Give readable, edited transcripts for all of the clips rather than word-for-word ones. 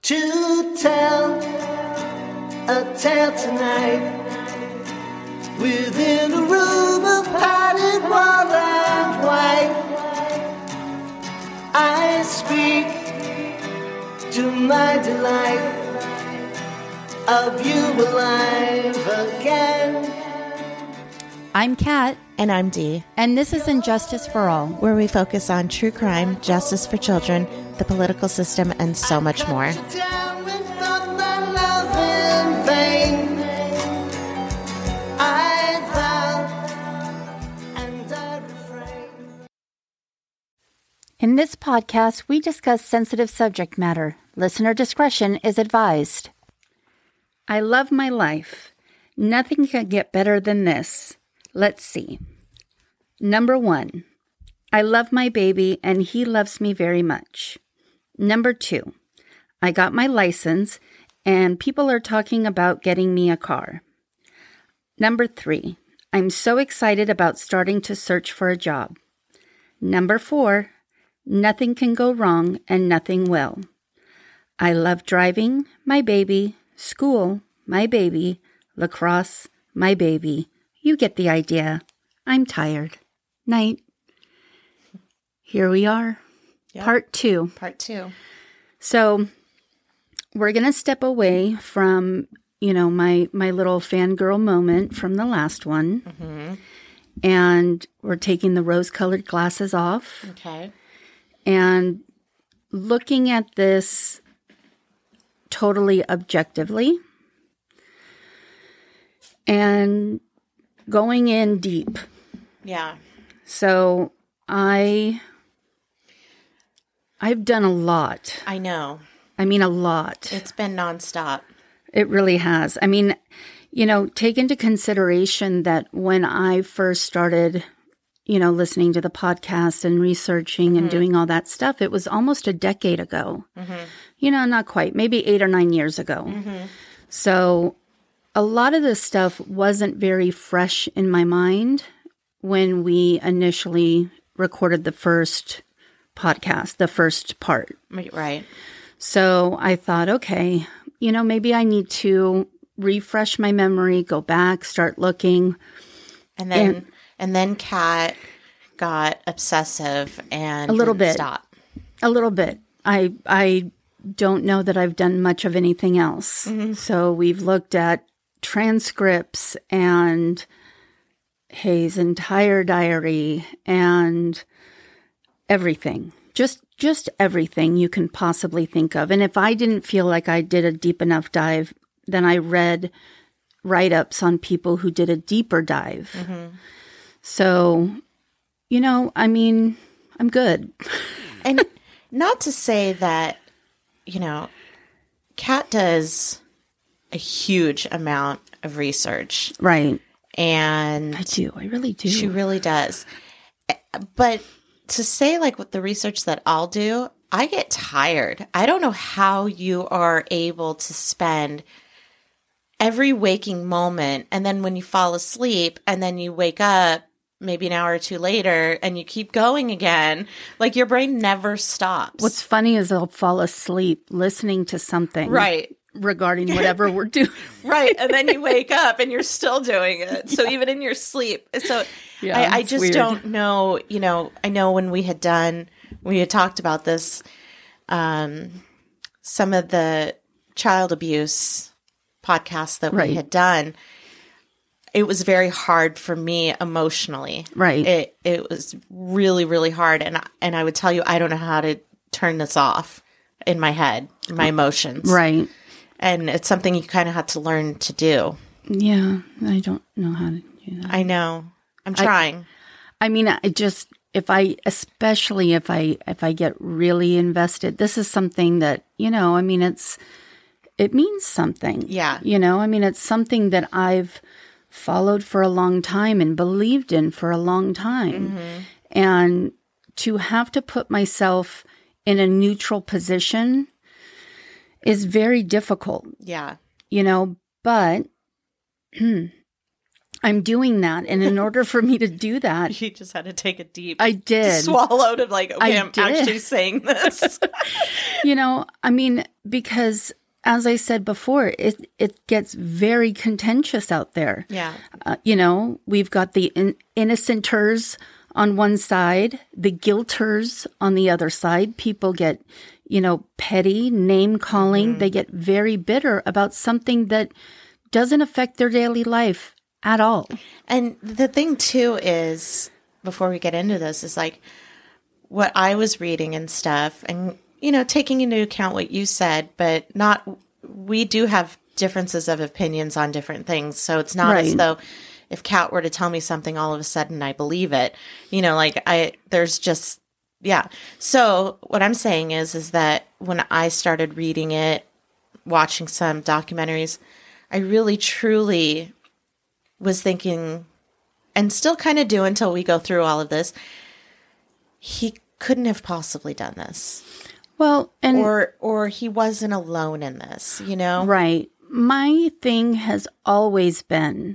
to tell a tale tonight within a room of padded wall and white. I speak to my delight of you alive again. I'm Kat. And I'm Dee. And this is Injustice for All, where we focus on true crime, justice for children, the political system, and so much more. In this podcast, we discuss sensitive subject matter. Listener discretion is advised. I love my life. Nothing can get better than this. Let's see. Number 1, I love my baby and he loves me very much. Number 2, I got my license and people are talking about getting me a car. Number 3, I'm so excited about starting to search for a job. Number 4, nothing can go wrong and nothing will. I love driving, my baby, school, my baby, lacrosse, my baby. You get the idea. I'm tired. Night. Here we are. Yep. Part 2. Part 2. So we're going to step away from, my little fangirl moment from the last one. Mm-hmm. And we're taking the rose-colored glasses off. Okay. And looking at this totally objectively. And going in deep. Yeah. So I've done a lot. I know. I mean, a lot. It's been nonstop. It really has. I mean, take into consideration that when I first started, listening to the podcast and researching and doing all that stuff, it was almost a decade ago. Mm-hmm. Not quite, maybe 8 or 9 years ago. Mm-hmm. So a lot of this stuff wasn't very fresh in my mind when we initially recorded the first podcast, the first part. Right. So I thought, okay, maybe I need to refresh my memory, go back, start looking. And then Kat got obsessive and a little bit. Stop. A little bit. I don't know that I've done much of anything else. Mm-hmm. So we've looked at transcripts and Hayes' entire diary and everything. Just everything you can possibly think of. And if I didn't feel like I did a deep enough dive, then I read write-ups on people who did a deeper dive. Mm-hmm. So, I'm good. And not to say that, Kat does a huge amount of research. Right. And I do. I really do. She really does. But to say with the research that I'll do, I get tired. I don't know how you are able to spend every waking moment and then when you fall asleep and then you wake up maybe an hour or two later and you keep going again. Your brain never stops. What's funny is I'll fall asleep listening to something. Right. Regarding whatever we're doing. Right. And then you wake up and you're still doing it. So even in your sleep. So yeah, I just weird. Don't know, I know when we had talked about this, some of the child abuse podcasts that we had done, it was very hard for me emotionally. Right. It was really, really hard. And I would tell you, I don't know how to turn this off in my head, my emotions. Right. And it's something you kind of have to learn to do. Yeah, I don't know how to do that. I know. I'm trying. Especially if I get really invested, this is something that, it means something. Yeah. It's something that I've followed for a long time and believed in for a long time. Mm-hmm. And to have to put myself in a neutral position is very difficult. Yeah. But I'm doing that. And in order for me to do that, You just had to take a deep I did. swallow to like, okay, I I'm did. actually saying this. I mean, because as I said before, it gets very contentious out there. Yeah. We've got the innocenters on one side, the guilters on the other side. People get, petty, name calling. They get very bitter about something that doesn't affect their daily life at all. And the thing too is, before we get into this, is like what I was reading and stuff, and taking into account what you said, but we do have differences of opinions on different things. So it's not as though if Kat were to tell me something, all of a sudden I believe it. There's just, yeah. So what I'm saying is that when I started reading it, watching some documentaries, I really truly was thinking, and still kind of do until we go through all of this, he couldn't have possibly done this. Well, and or he wasn't alone in this, Right. My thing has always been,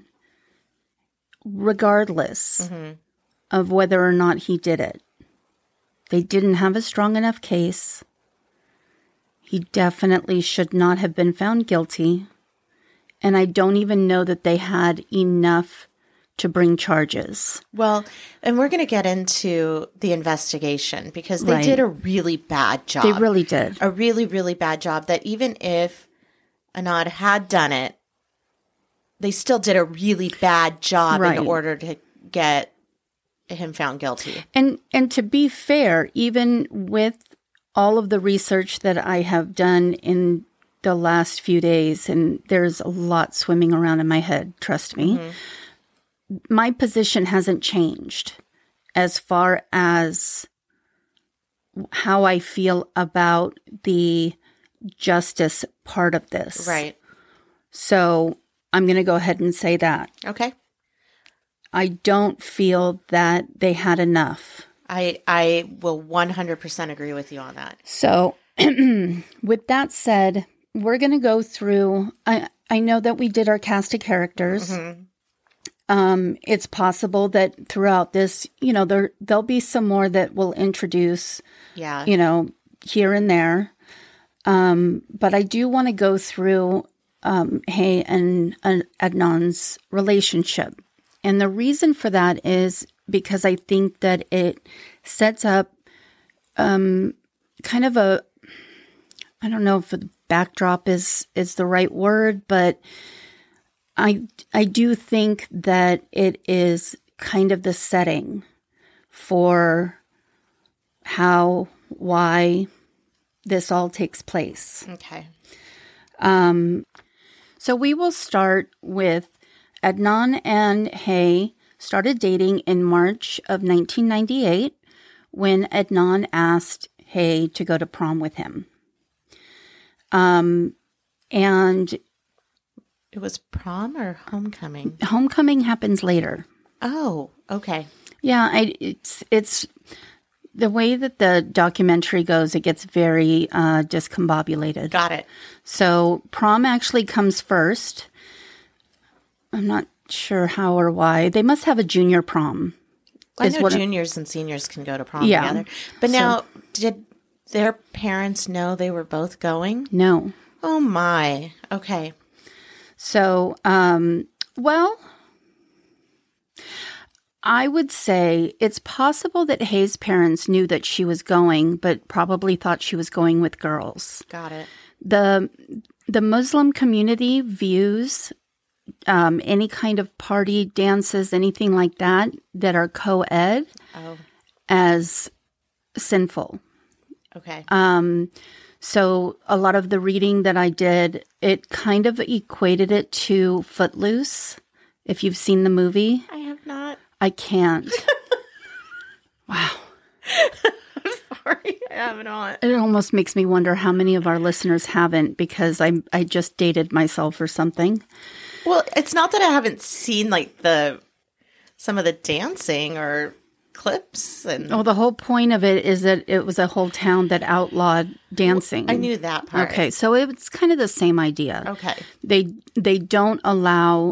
regardless of whether or not he did it, they didn't have a strong enough case. He definitely should not have been found guilty. And I don't even know that they had enough to bring charges. Well, and we're going to get into the investigation because they did a really bad job. They really did. A really, really bad job that even if Anand had done it, they still did a really bad job in order to get him found guilty. And to be fair, even with all of the research that I have done in the last few days, and there's a lot swimming around in my head, trust me, my position hasn't changed as far as how I feel about the justice part of this. Right. So I'm going to go ahead and say that. Okay. I don't feel that they had enough. I will 100% agree with you on that. So with that said, we're going to go through, I know that we did our cast of characters. It's possible that throughout this, there'll be some more that we'll introduce, here and there. But I do want to go through Hay and Adnan's relationship. And the reason for that is because I think that it sets up kind of a, I don't know if the backdrop is the right word, but I do think that it is kind of the setting for why this all takes place. Okay. So we will start with Adnan and Hay started dating in March of 1998 when Adnan asked Hay to go to prom with him. And it was prom or homecoming? Homecoming happens later. Oh, okay. Yeah, it's the way that the documentary goes, it gets very discombobulated. Got it. So prom actually comes first. I'm not sure how or why. They must have a junior prom. I know juniors and seniors can go to prom together. But now, did their parents know they were both going? No. Oh, my. Okay. So, well, I would say it's possible that Hay's parents knew that she was going, but probably thought she was going with girls. Got it. The Muslim community views any kind of party, dances, anything like that are co-ed as sinful. Okay. So a lot of the reading that I did, it kind of equated it to Footloose. If you've seen the movie. I have not. I can't. Wow. I'm sorry. I have not. It almost makes me wonder how many of our listeners haven't, because I just dated myself or something. Well, it's not that I haven't seen like some of the dancing or clips and the whole point of it is that it was a whole town that outlawed dancing. I knew that part. Okay, so it's kind of the same idea. Okay. They don't allow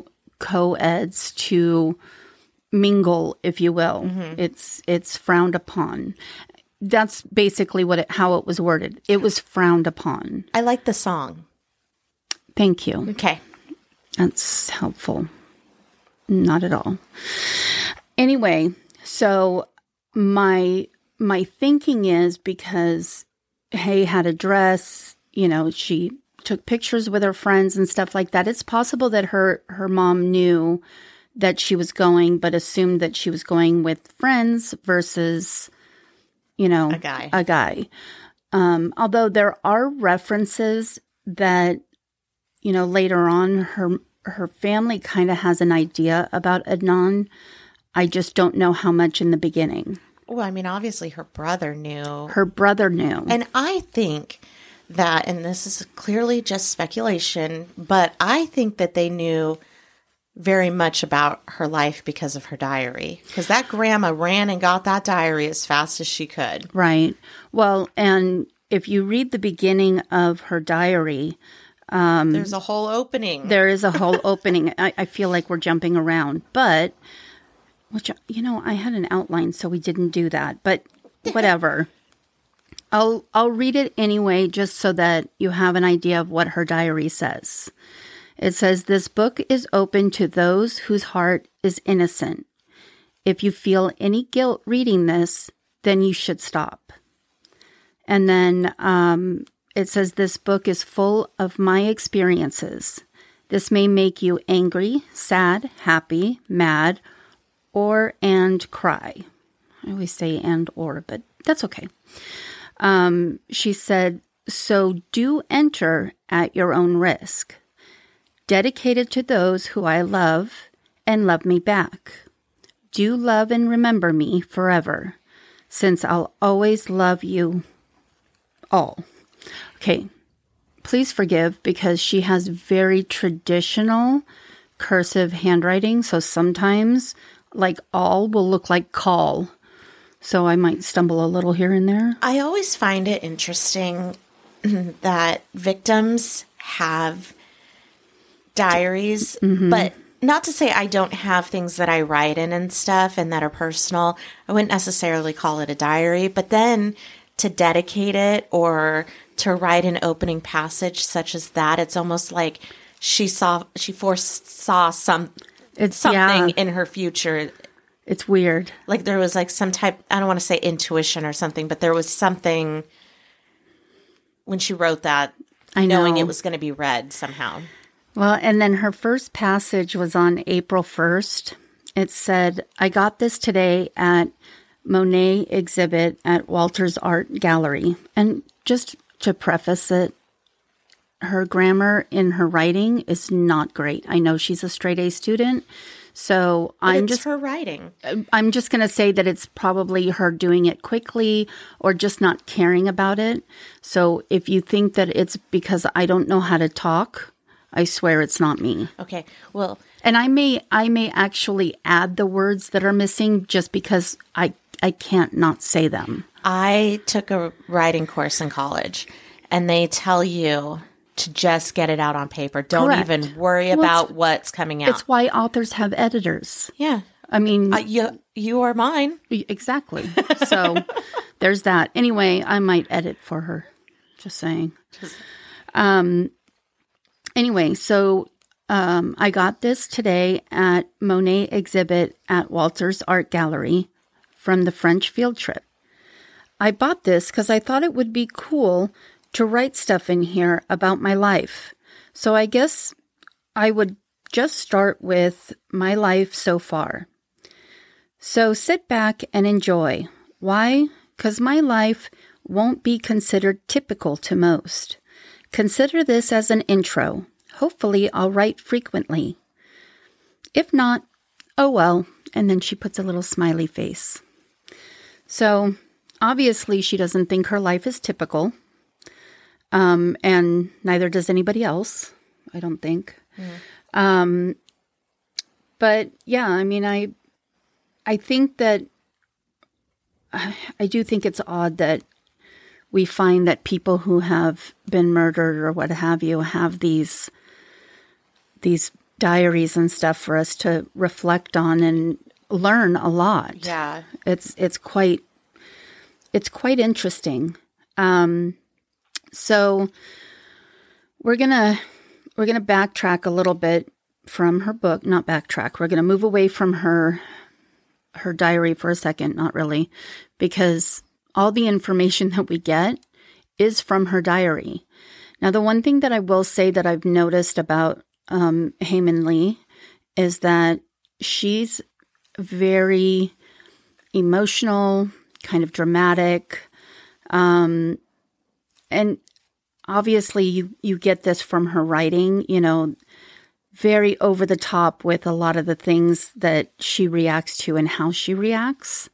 co-eds to mingle, if you will. It's frowned upon. That's basically how it was worded. It was frowned upon. I like the song. Thank you. Okay. That's helpful. Not at all. Anyway, so my thinking is because Hay had a dress, she took pictures with her friends and stuff like that. It's possible that her mom knew that she was going, but assumed that she was going with friends versus, a guy. Although there are references that, later on her family kind of has an idea about Adnan. I just don't know how much in the beginning. Well, I mean, obviously her brother knew. Her brother knew. And I think that, and this is clearly just speculation, but I think that they knew very much about her life because of her diary. Because that grandma ran and got that diary as fast as she could. Right. Well, and if you read the beginning of her diary, there's a whole opening. There is a whole opening. I feel like we're jumping around, but, which, I had an outline, so we didn't do that, but whatever. I'll read it anyway, just so that you have an idea of what her diary says. It says, "This book is open to those whose heart is innocent. If you feel any guilt reading this, then you should stop." And then it says, "This book is full of my experiences. This may make you angry, sad, happy, mad, and cry." I always say and or, but that's okay. She said, "So do enter at your own risk. Dedicated to those who I love and love me back. Do love and remember me forever, since I'll always love you all." Okay, please forgive because she has very traditional cursive handwriting. So sometimes like all will look like call. So I might stumble a little here and there. I always find it interesting that victims have diaries, but not to say I don't have things that I write in and stuff and that are personal. I wouldn't necessarily call it a diary, but then to dedicate it or to write an opening passage such as that, it's almost like she foresaw something in her future. It's weird. Like there was like some type, I don't want to say intuition or something, but there was something when she wrote that, knowing it was going to be read somehow. Well, and then her first passage was on April 1st. It said, "I got this today at Monet exhibit at Walters Art Gallery." And just to preface it, her grammar in her writing is not great. I know she's a straight A student, so it's her writing. I'm just going to say that it's probably her doing it quickly or just not caring about it. So if you think that it's because I don't know how to talk, I swear it's not me. Okay, well, and I may actually add the words that are missing just because I can't not say them. I took a writing course in college, and they tell you to just get it out on paper. Don't even worry about what's coming out. It's why authors have editors. Yeah. I mean... you are mine. Exactly. So there's that. Anyway, I might edit for her. Just saying. Anyway, so I got this today at Monet exhibit at Walters Art Gallery from the French field trip. I bought this because I thought it would be cool to write stuff in here about my life. So I guess I would just start with my life so far. So sit back and enjoy. Why? Because my life won't be considered typical to most. Consider this as an intro. Hopefully I'll write frequently. If not, oh well. And then she puts a little smiley face. So obviously she doesn't think her life is typical. And neither does anybody else, I don't think. But yeah, I mean, I think that, I do think it's odd that we find that people who have been murdered or what have you have these diaries and stuff for us to reflect on and learn a lot. Yeah. It's quite interesting. So we're gonna backtrack a little bit from her book. Not backtrack. We're gonna move away from her diary for a second. Not really, because all the information that we get is from her diary. Now, the one thing that I will say that I've noticed about Hae Min Lee is that she's very emotional, kind of dramatic. And obviously you get this from her writing, very over the top with a lot of the things that she reacts to and how she reacts.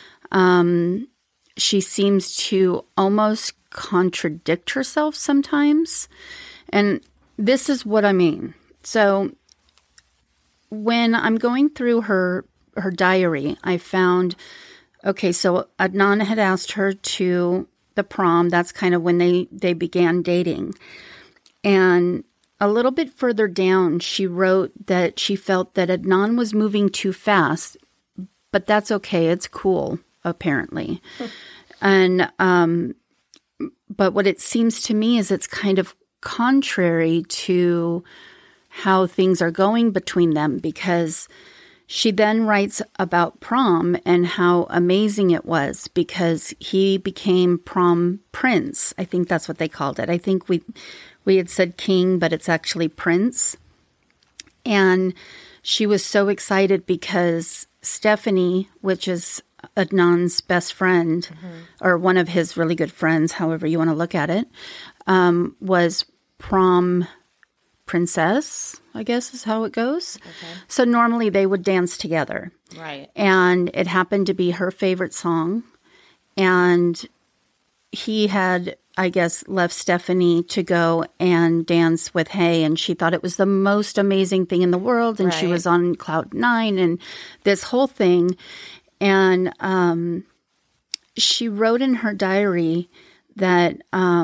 She seems to almost contradict herself sometimes. And this is what I mean. So when I'm going through her diary, I found, okay, so Adnan had asked her to the prom. That's kind of when they began dating. And a little bit further down, she wrote that she felt that Adnan was moving too fast, but that's okay. It's cool, apparently. And, but what it seems to me is it's kind of contrary to how things are going between them, because she then writes about prom and how amazing it was because he became prom prince. I think that's what they called it. I think we had said king, but it's actually prince. And she was so excited because Stephanie, which is Adnan's best friend, or one of his really good friends, however you want to look at it, was prom princess, I guess is how it goes. Okay. So normally they would dance together. Right. And it happened to be her favorite song. And he had, I guess, left Stephanie to go and dance with Hae, and she thought it was the most amazing thing in the world, and she was on cloud 9 and this whole thing. And she wrote in her diary that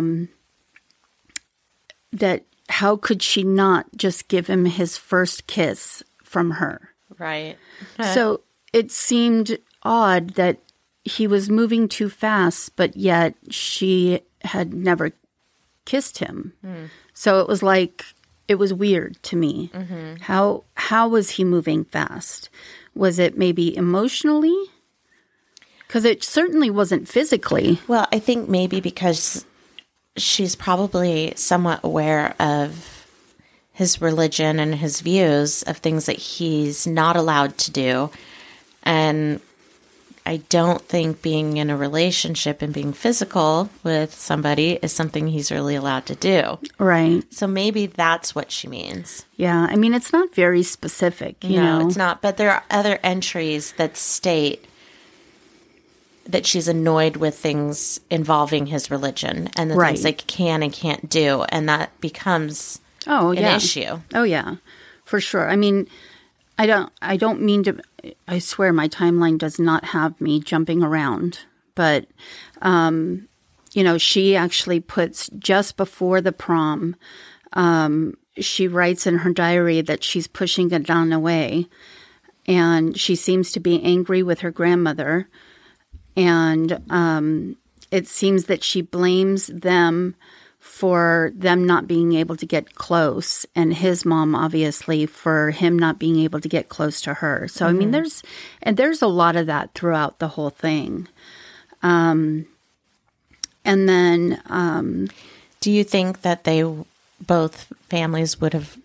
that how could she not just give him his first kiss from her? Right. So it seemed odd that he was moving too fast, but yet she had never kissed him. So it was like, it was weird to me. How was he moving fast? Was it maybe emotionally? Because it certainly wasn't physically. Well, I think maybe because she's probably somewhat aware of his religion and his views of things that he's not allowed to do. And I don't think being in a relationship and being physical with somebody is something he's really allowed to do. Right. So maybe that's what she means. Yeah. I mean, it's not very specific, you know. No, it's not. But there are other entries that state that she's annoyed with things involving his religion and the things they can and can't do. And that becomes an issue. Oh, yeah, for sure. I mean, I don't mean to, I swear my timeline does not have me jumping around. But, she actually puts just before the prom, she writes in her diary that she's pushing Adnan away. And she seems to be angry with her grandmother. And it seems that she blames them for them not being able to get close, and his mom, obviously, for him not being able to get close to her. So, I mean, there's a lot of that throughout the whole thing. And then... do you think that both families would have...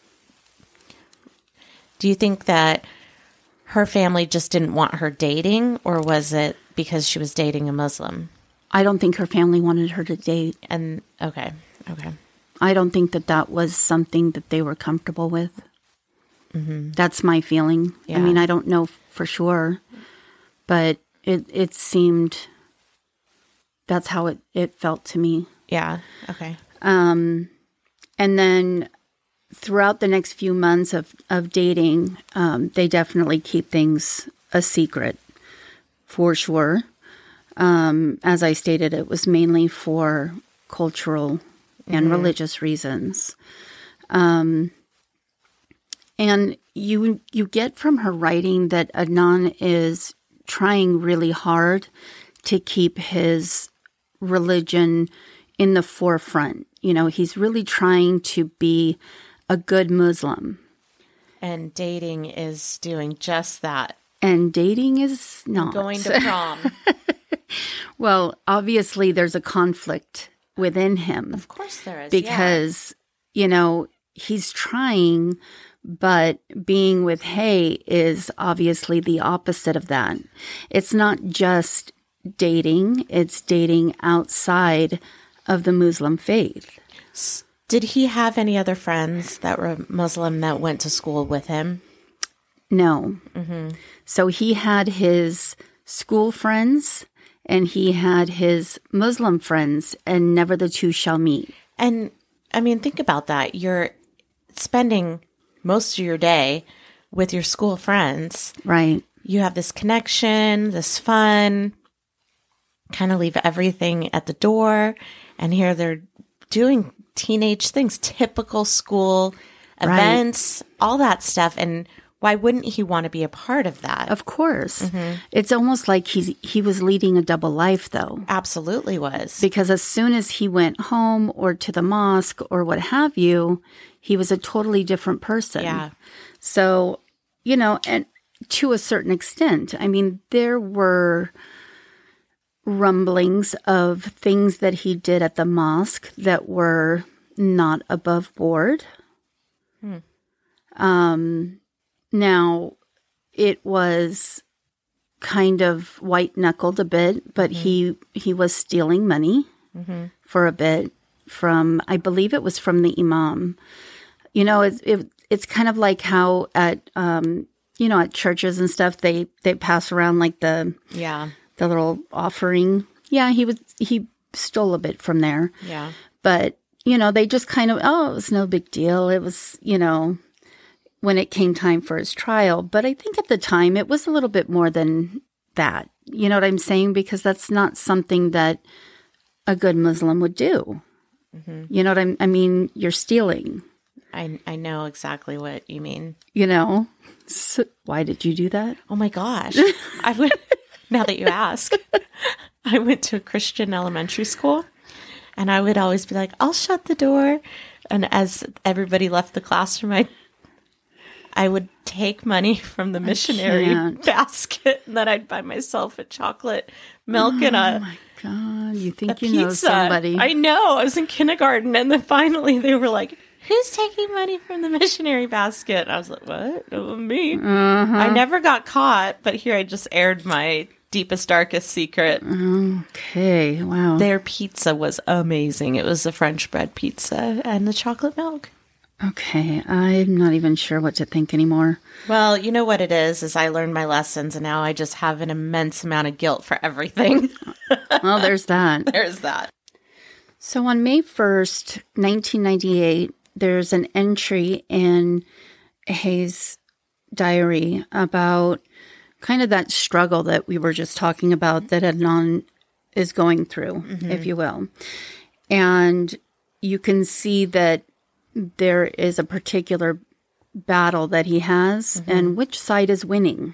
Do you think that her family just didn't want her dating, or was it because she was dating a Muslim? I don't think her family wanted her to date. And okay. I don't think that was something that they were comfortable with. That's my feeling. Yeah. I mean, I don't know for sure, but it seemed that's how it felt to me. Yeah. Okay. And then throughout the next few months of dating, they definitely keep things a secret, for sure. As I stated, it was mainly for cultural and religious reasons. And you get from her writing that Adnan is trying really hard to keep his religion in the forefront. You know, he's really trying to be a good Muslim. And dating is doing just that. And dating is not. Going to prom. Well, obviously there's a conflict within him. Of course there is. Because, you know, he's trying, but being with Hay is obviously the opposite of that. It's not just dating, it's dating outside of the Muslim faith. Did he have any other friends that were Muslim that went to school with him? No. Mm-hmm. So he had his school friends and he had his Muslim friends, and never the two shall meet. And I mean, think about that. You're spending most of your day with your school friends. Right. You have this connection, this fun, kind of leave everything at the door. And here they're doing teenage things, typical school events, all that stuff. And why wouldn't he want to be a part of that? Of course. Mm-hmm. It's almost like he was leading a double life, though. Absolutely was. Because as soon as he went home or to the mosque or what have you, he was a totally different person. Yeah. So, you know, and to a certain extent, I mean, there were rumblings of things that he did at the mosque that were not above board. Now, it was kind of white-knuckled a bit, but he was stealing money for a bit from, I believe it was from the imam. You know, it's kind of like how at, you know, at churches and stuff, they pass around like the little offering. Yeah, he stole a bit from there. Yeah. But, you know, they just kind of, it was no big deal. It was, you know, when it came time for his trial. But I think at the time it was a little bit more than that. You know what I'm saying? Because that's not something that a good Muslim would do. Mm-hmm. You know what I mean? You're stealing. I know exactly what you mean. You know? So why did you do that? Oh my gosh. I went, now that you ask, I went to a Christian elementary school, and I would always be like, I'll shut the door. And as everybody left the classroom, I would take money from the missionary basket, and then I'd buy myself a chocolate milk and oh my God, you think you pizza. Know somebody. I know. I was in kindergarten, and then finally they were like, who's taking money from the missionary basket? I was like, what? It was me. I never got caught, but here I just aired my deepest, darkest secret. Okay, wow. Their pizza was amazing. It was a French bread pizza and the chocolate milk. Okay, I'm not even sure what to think anymore. Well, you know what it is I learned my lessons, and now I just have an immense amount of guilt for everything. Well, there's that. There's that. So on May 1st, 1998, there's an entry in Hay's diary about kind of that struggle that we were just talking about that Adnan is going through, if you will. And you can see that there is a particular battle that he has and which side is winning.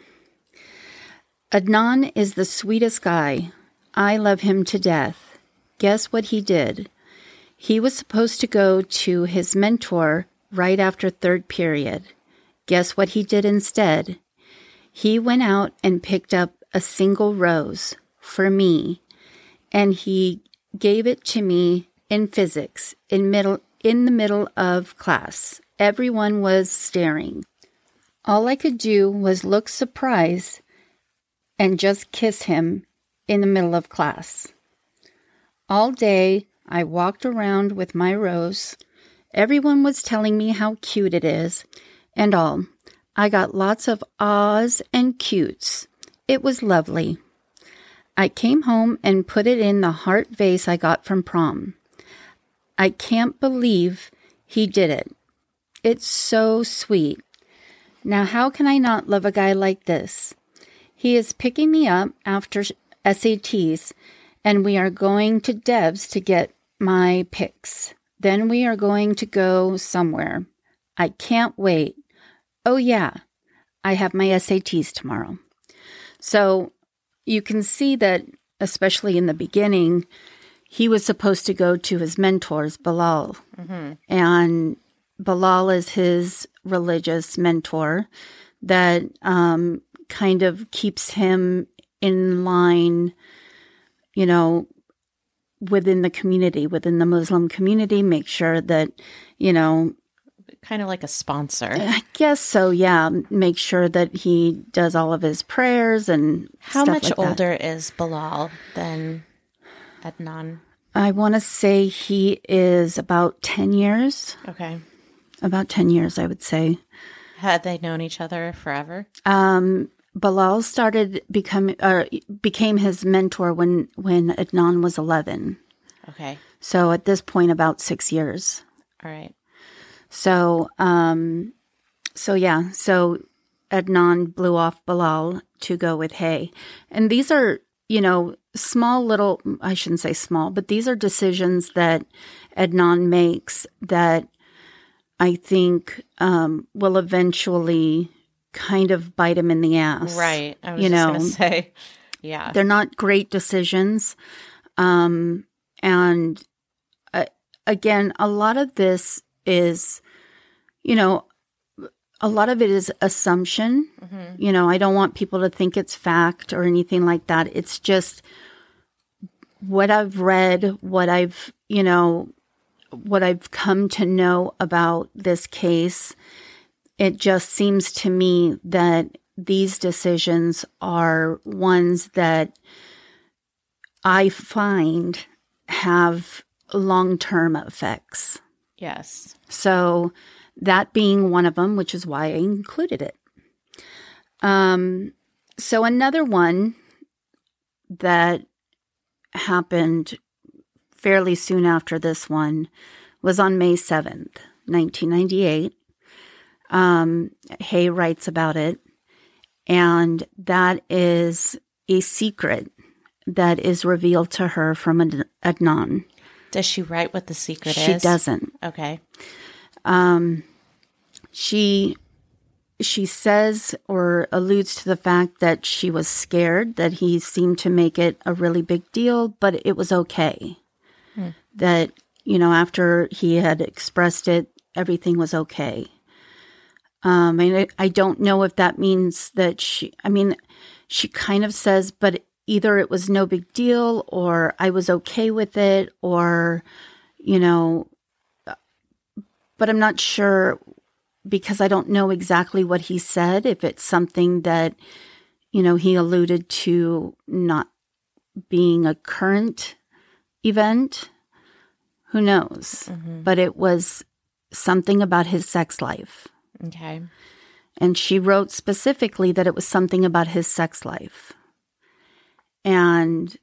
Adnan is the sweetest guy. I love him to death. Guess what he did? He was supposed to go to his mentor right after third period. Guess what he did instead? He went out and picked up a single rose for me, and he gave it to me in physics in the middle of class. Everyone was staring. All I could do was look surprised and just kiss him in the middle of class. All day, I walked around with my rose. Everyone was telling me how cute it is, and all. I got lots of ahs and cutes. It was lovely. I came home and put it in the heart vase I got from prom. I can't believe he did it. It's so sweet. Now, how can I not love a guy like this? He is picking me up after SATs, and we are going to Deb's to get my pics. Then we are going to go somewhere. I can't wait. oh yeah, I have my SATs tomorrow. So you can see that, especially in the beginning, he was supposed to go to his mentors, Bilal. And Bilal is his religious mentor that kind of keeps him in line, you know, within the community, within the Muslim community, make sure that, you know, kind of like a sponsor. I guess so, yeah. Make sure that he does all of his prayers and How stuff much like that. older is Bilal than Adnan? I want to say he is about 10 years. Okay. About 10 years, I would say. Had they known each other forever? Bilal became his mentor when Adnan was 11. Okay. So at this point, about 6 years. All right. So Adnan blew off Bilal to go with Hay. And these are, you know, small little, I shouldn't say small, but these are decisions that Adnan makes that I think will eventually kind of bite him in the ass. Right. I was just going to say, yeah. They're not great decisions. And again, a lot of this is, you know, a lot of it is assumption. You know, I don't want people to think it's fact or anything like that. It's just what I've read, what I've come to know about this case. It just seems to me that these decisions are ones that I find have long-term effects. Yes. So that being one of them, which is why I included it. So another one that happened fairly soon after this one was on May 7th, 1998. Hay writes about it, and that is a secret that is revealed to her from Adnan. Does she write what the secret is? She doesn't. Okay. She says or alludes to the fact that she was scared, that he seemed to make it a really big deal, but it was okay. That, you know, after he had expressed it, everything was okay. And I don't know if that means that she kind of says, but either it was no big deal or I was okay with it or, you know, but I'm not sure because I don't know exactly what he said, if it's something that, you know, he alluded to not being a current event. Who knows? But it was something about his sex life. Okay. And she wrote specifically that it was something about his sex life. And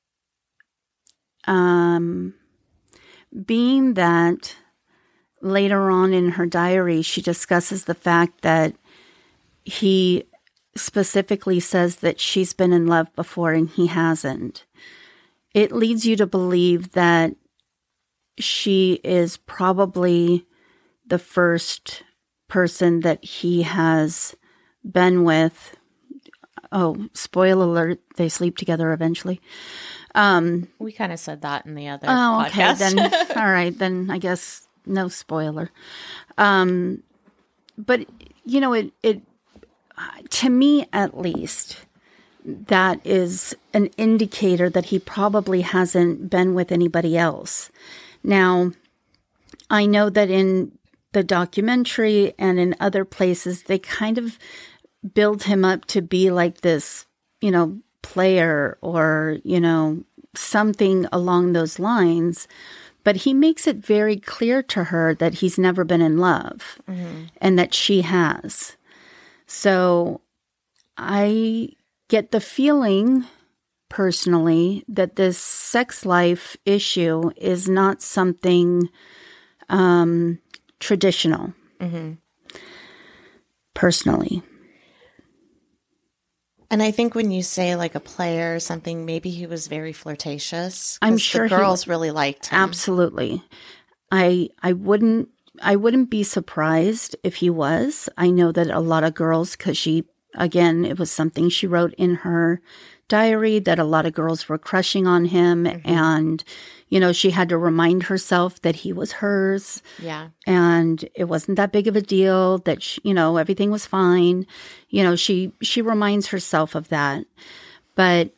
being that later on in her diary, she discusses the fact that he specifically says that she's been in love before and he hasn't. It leads you to believe that she is probably the first person that he has been with. Oh, spoiler alert, they sleep together eventually. We kind of said that in the other podcast. Okay, then, all right, then I guess no spoiler. But, you know, it to me at least, that is an indicator that he probably hasn't been with anybody else. Now, I know that in the documentary and in other places, they kind of build him up to be like this, you know, player or, you know, something along those lines. But he makes it very clear to her that he's never been in love and that she has. So I get the feeling personally that this sex life issue is not something traditional. Personally. And I think when you say like a player or something, maybe he was very flirtatious. I'm sure the girls really liked him. Absolutely. I wouldn't I wouldn't be surprised if he was. I know that a lot of girls, because she, again, it was something she wrote in her diary, that a lot of girls were crushing on him. And, you know, she had to remind herself that he was hers. Yeah. And it wasn't that big of a deal, that, she, you know, everything was fine. You know, she reminds herself of that. But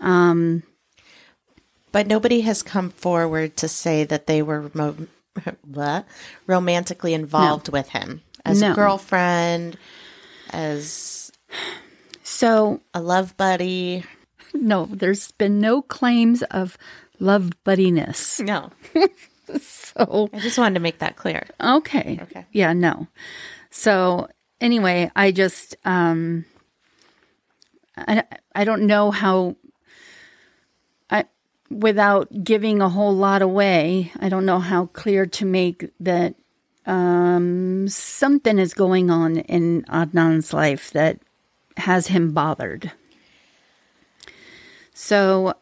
nobody has come forward to say that they were romantically involved with him as a girlfriend, as a love buddy. No, there's been no claims of love buddiness. No. So I just wanted to make that clear. Okay. Yeah, no. So anyway, I just, I don't know how, without giving a whole lot away, I don't know how clear to make that something is going on in Adnan's life that has him bothered. So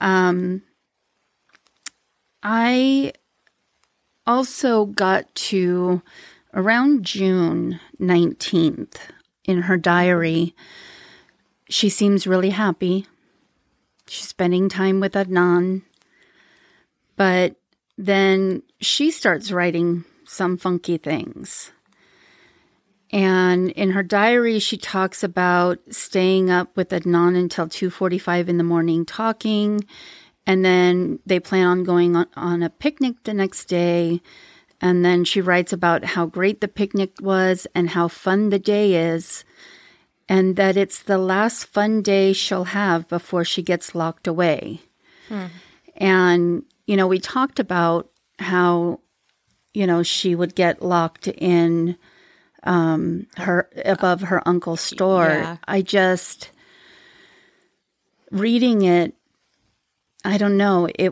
I also got to around June 19th in her diary. She seems really happy. She's spending time with Adnan. But then she starts writing some funky things. And in her diary, she talks about staying up with Adnan until 2:45 in the morning talking. And then they plan on going on a picnic the next day. And then she writes about how great the picnic was and how fun the day is. And that it's the last fun day she'll have before she gets locked away. And, you know, we talked about how, you know, she would get locked in her above her uncle's store. Yeah. I just, reading it, I don't know, it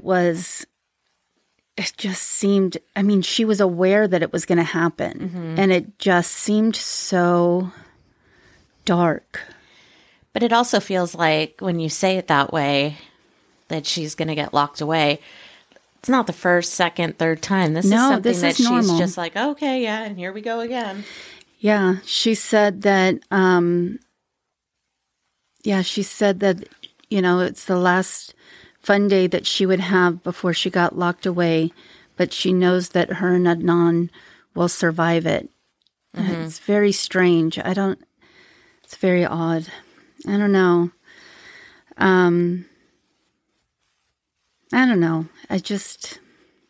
just seemed, I mean, she was aware that it was going to happen. And it just seemed so dark. But it also feels like when you say it that way, that she's going to get locked away. It's not the first, second, third time. This is something that she's normal. just like, okay, yeah, and here we go again. Yeah, she said that, you know, it's the last fun day that she would have before she got locked away, but she knows that her and Adnan will survive it. It's very strange. It's very odd. I don't know. I don't know. I just,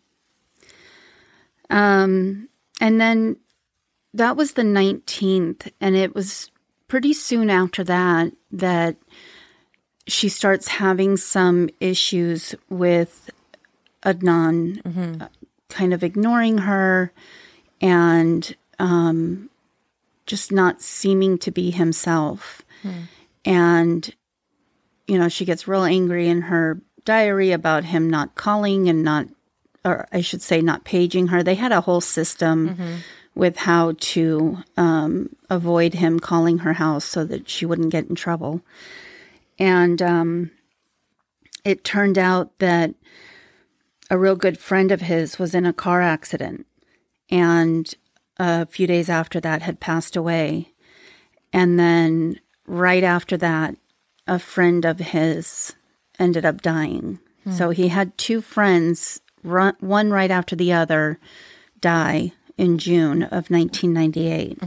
and then that was the 19th, and it was pretty soon after that she starts having some issues with Adnan, kind of ignoring her and just not seeming to be himself. And, you know, she gets real angry in her diary about him not calling and not paging her. They had a whole system with how to avoid him calling her house so that she wouldn't get in trouble. And it turned out that a real good friend of his was in a car accident, and a few days after that had passed away. And then right after that, a friend of his ended up dying. So he had two friends, one right after the other, die in June of 1998.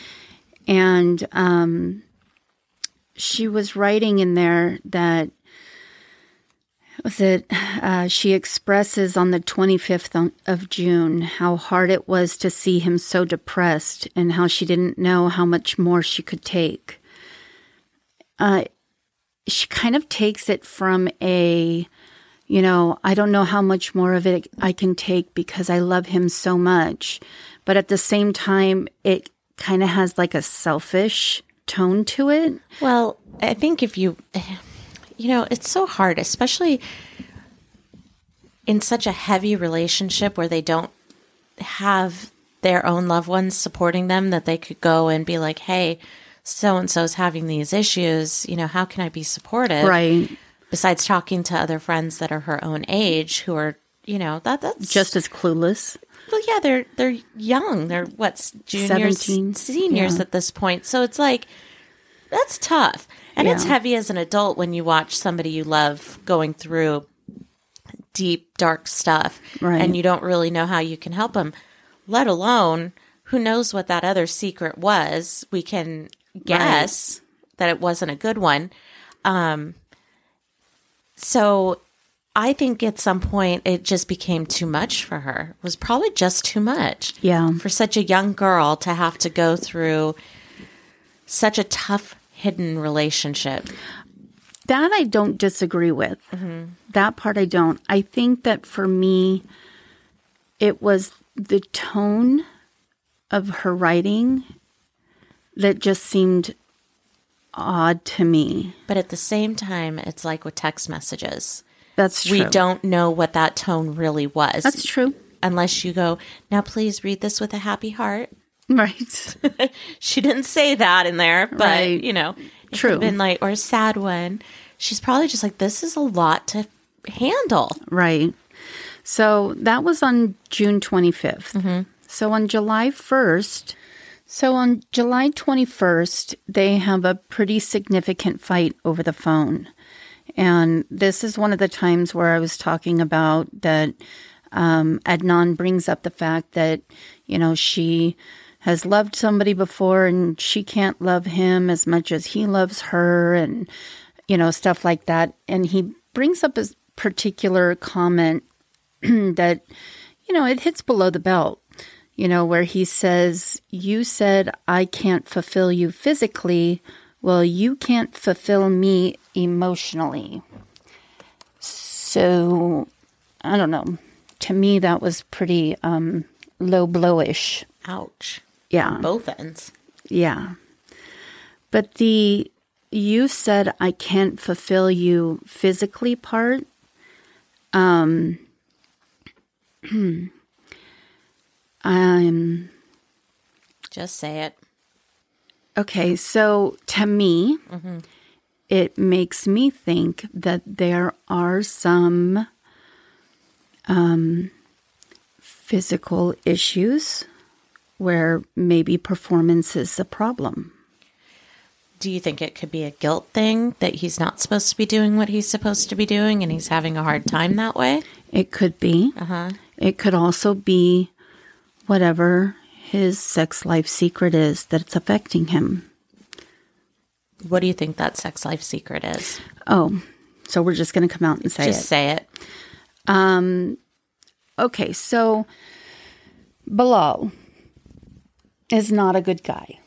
And she was writing in there that, she expresses on the 25th of June how hard it was to see him so depressed and how she didn't know how much more she could take. She kind of takes it from I don't know how much more of it I can take because I love him so much. But at the same time, it kind of has like a selfish tone to it. Well, I think if it's so hard, especially in such a heavy relationship where they don't have their own loved ones supporting them, that they could go and be like, hey, so-and-so's having these issues, how can I be supportive? Right. Besides talking to other friends that are her own age who are, that's just as clueless. Well, yeah, they're young. They're juniors, 17. seniors at this point. So it's like, that's tough. And it's heavy as an adult when you watch somebody you love going through deep, dark stuff, Right. and you don't really know how you can help them, let alone who knows what that other secret was. We can guess that it wasn't a good one. So I think at some point it just became too much for her. It was probably just too much. Yeah. For such a young girl to have to go through such a tough, hidden relationship. That I don't disagree with. That part I don't. I think that for me, it was the tone of her writing that just seemed odd to me. But at the same time, it's like with text messages. That's true. We don't know what that tone really was. That's true. Unless you go, now please read this with a happy heart. Right. She didn't say that in there, but, Right. you know, it True. could have been like, or a sad one. She's probably just like, this is a lot to handle. Right. So that was on June 25th. So on July 21st, they have a pretty significant fight over the phone. And this is one of the times where I was talking about that Adnan brings up the fact that, you know, she has loved somebody before and she can't love him as much as he loves her and, you know, stuff like that. And he brings up a particular comment that, you know, it hits below the belt, you know, where he says, you said I can't fulfill you physically. Well, you can't fulfill me emotionally. So, I don't know. To me, that was pretty low blowish. Ouch. Yeah. Both ends. Yeah. But the you said I can't fulfill you physically part, Just say it. okay, so to me, it makes me think that there are some physical issues where maybe performance is a problem. Do you think it could be a guilt thing that he's not supposed to be doing what he's supposed to be doing and he's having a hard time that way? It could be. It could also be whatever his sex life secret is that's affecting him. What do you think that sex life secret is? Oh, so we're just going to come out and say Just it. say it. Okay, so Bilal is not a good guy.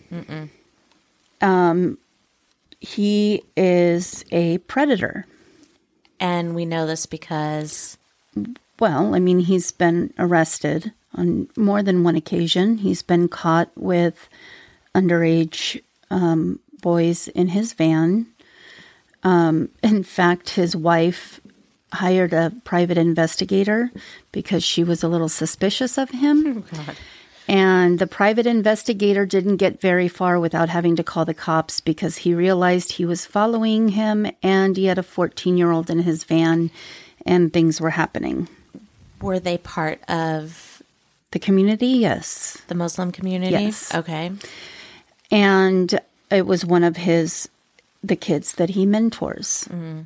He is a predator. And we know this because... Well, I mean, he's been arrested on more than one occasion. He's been caught with underage boys in his van. In fact, his wife hired a private investigator because she was a little suspicious of him. Oh, God. And the private investigator didn't get very far without having to call the cops because he realized he was following him and he had a 14-year-old in his van and things were happening. Were they part of The community, yes. the Muslim community? Yes. Okay. And it was one of the kids that he mentors,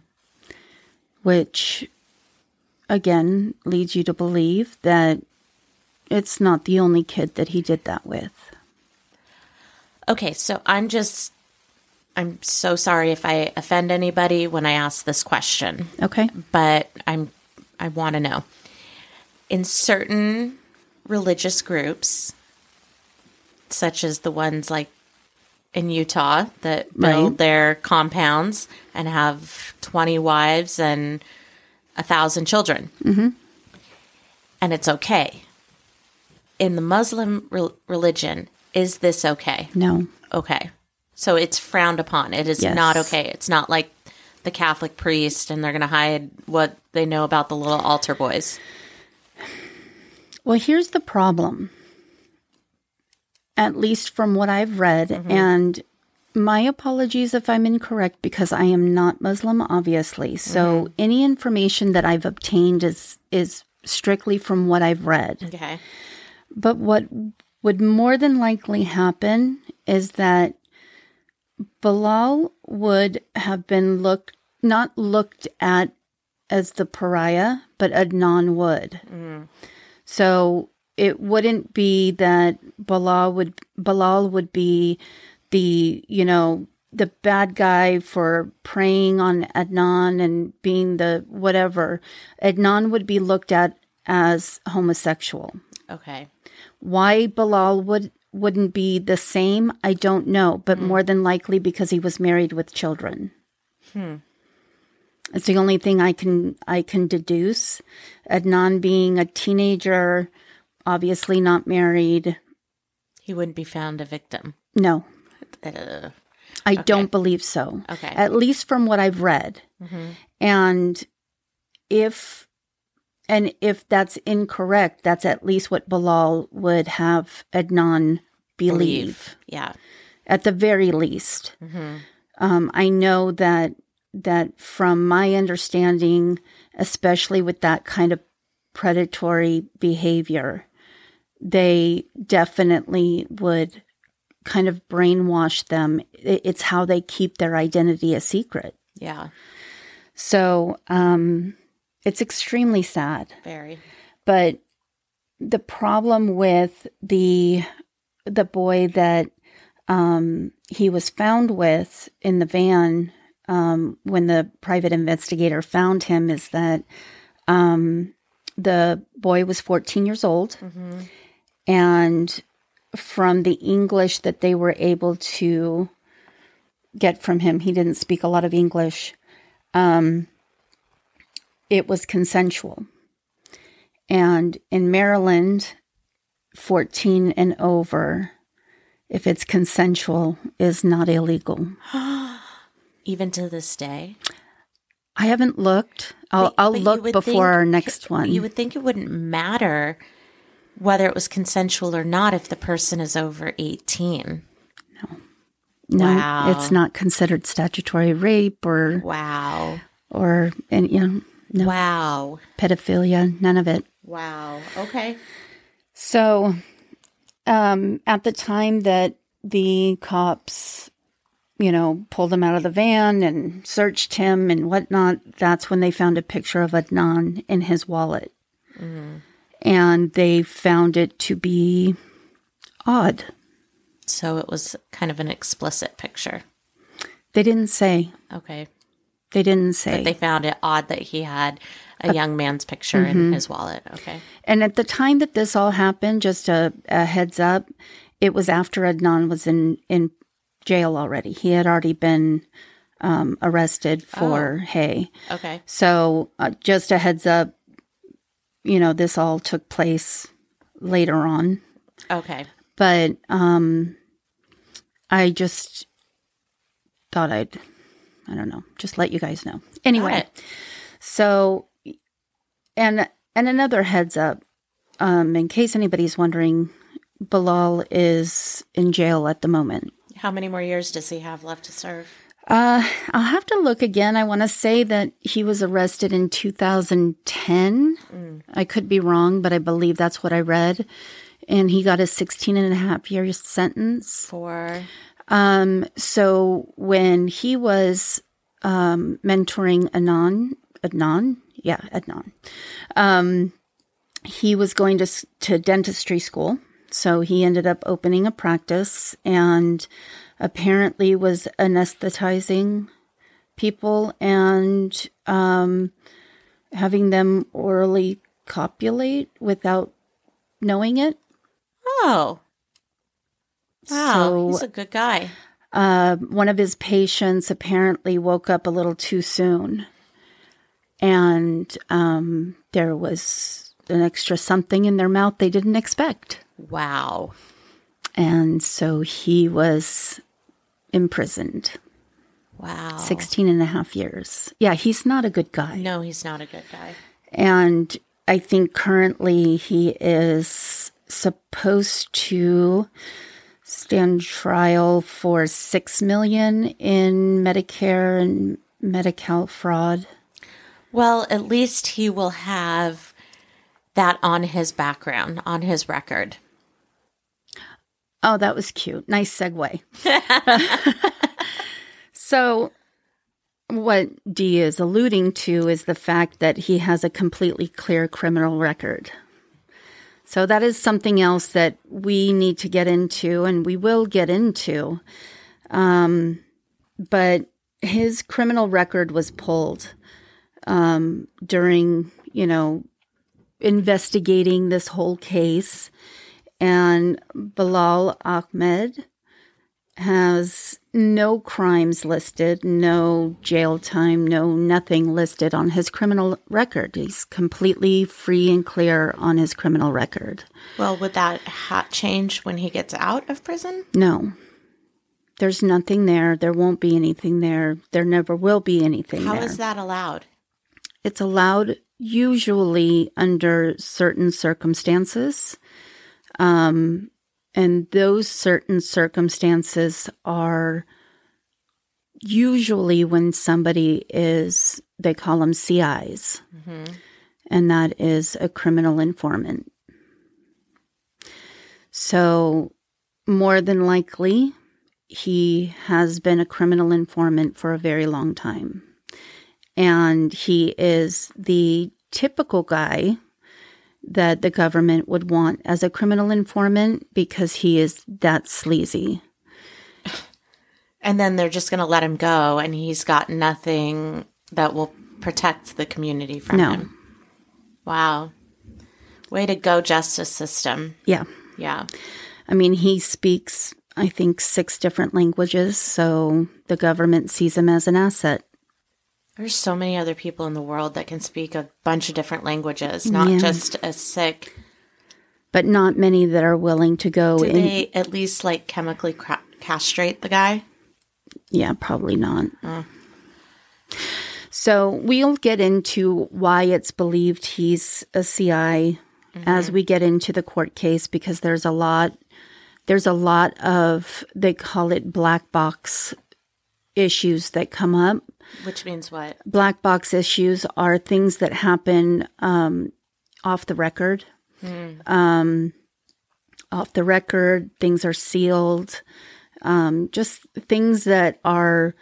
which, again, leads you to believe that it's not the only kid that he did that with. Okay, so I'm so sorry if I offend anybody when I ask this question, Okay. but I want to know. In certain religious groups, such as the ones like in Utah that build Right. their compounds and have 20 wives and 1,000 children, and it's okay. In the Muslim religion, is this okay? No. Okay. So it's frowned upon. It is Yes. not okay. It's not like the Catholic priest and they're going to hide what they know about the little altar boys. Well, here's the problem. At least from what I've read, and my apologies if I'm incorrect because I am not Muslim, obviously. So any information that I've obtained is strictly from what I've read. Okay. But what would more than likely happen is that Bilal would have been not looked at as the pariah, but Adnan would. So it wouldn't be that Bilal would be the, the bad guy for preying on Adnan and being the whatever. Adnan would be looked at as homosexual. Okay. Why Bilal wouldn't be the same, I don't know, but more than likely because he was married with children. It's the only thing I can deduce. Adnan being a teenager, obviously not married. He wouldn't be found a victim. No. I Okay. don't believe so. Okay. At least from what I've read. And if that's incorrect, that's at least what Bilal would have Adnan believe. Yeah. At the very least. I know that from my understanding, especially with that kind of predatory behavior, they definitely would kind of brainwash them. It's how they keep their identity a secret. Yeah. So it's extremely sad. Very. But the problem with the boy that he was found with in the van when the private investigator found him is that the boy was 14 years old. And from the English that they were able to get from him, he didn't speak a lot of English. It was consensual. And in Maryland, 14 and over, if it's consensual, is not illegal. Even to this day? I haven't looked. I'll look before our next one. You would think it wouldn't matter whether it was consensual or not if the person is over 18. No, Wow. it's not considered statutory rape or Wow. no, Wow. pedophilia, none of it. Wow. Okay. So, at the time that the cops, pulled him out of the van and searched him and whatnot, that's when they found a picture of Adnan in his wallet. And they found it to be odd. So it was kind of an explicit picture. They didn't say. Okay. They didn't say. But they found it odd that he had a young man's picture in his wallet. Okay. And at the time that this all happened, just a heads up, it was after Adnan was in jail already. He had already been arrested for Hay. Okay. So just a heads up, this all took place later on. Okay. But I just thought I don't know, just let you guys know. Anyway, so, and another heads up, in case anybody's wondering, Bilal is in jail at the moment. How many more years does he have left to serve? I'll have to look again. I want to say that he was arrested in 2010. I could be wrong, but I believe that's what I read. And he got a 16.5-year sentence. For? So when he was mentoring Adnan, he was going to dentistry school. So he ended up opening a practice and apparently was anesthetizing people and having them orally copulate knowing it. Oh. Wow, So, he's a good guy. one of his patients apparently woke up a little too soon. And there was an extra something in their mouth they didn't expect. Wow. And so he was imprisoned. Wow. 16.5 years. Yeah, he's not a good guy. No, he's not a good guy. And I think currently he is supposed to stand trial for $6 million in Medicare and Medi-Cal fraud. Well, at least he will have that on his background, on his record. Oh, that was cute. Nice segue. So what Dee is alluding to is the fact that he has a completely clear criminal record. So that is something else that we need to get into, and we will get into. But his criminal record was pulled during, investigating this whole case. And Bilal Ahmed has no crimes listed, no jail time, nothing listed on his criminal record. He's completely free and clear on his criminal record. Well, would that change when he gets out of prison? No. There's nothing there. There won't be anything there. There never will be anything there. How is that allowed? It's allowed usually under certain circumstances. And those certain circumstances are usually when somebody is, they call them CIs, and that is a criminal informant. So more than likely, he has been a criminal informant for a very long time. And he is the typical guy that the government would want as a criminal informant because he is that sleazy. And then they're just going to let him go, and he's got nothing that will protect the community from him. Wow. Way to go, justice system. Yeah. Yeah. I mean, he speaks, I think, 6 different languages, so the government sees him as an asset. There's so many other people in the world that can speak a bunch of different languages, not just a sick. But not many that are willing to go in. Did they at least chemically castrate the guy? Yeah, probably not. So we'll get into why it's believed he's a CI as we get into the court case, because there's a lot of, they call it black box issues that come up. Which means what? Black box issues are things that happen off the record. Off the record, things are sealed. Just things that are,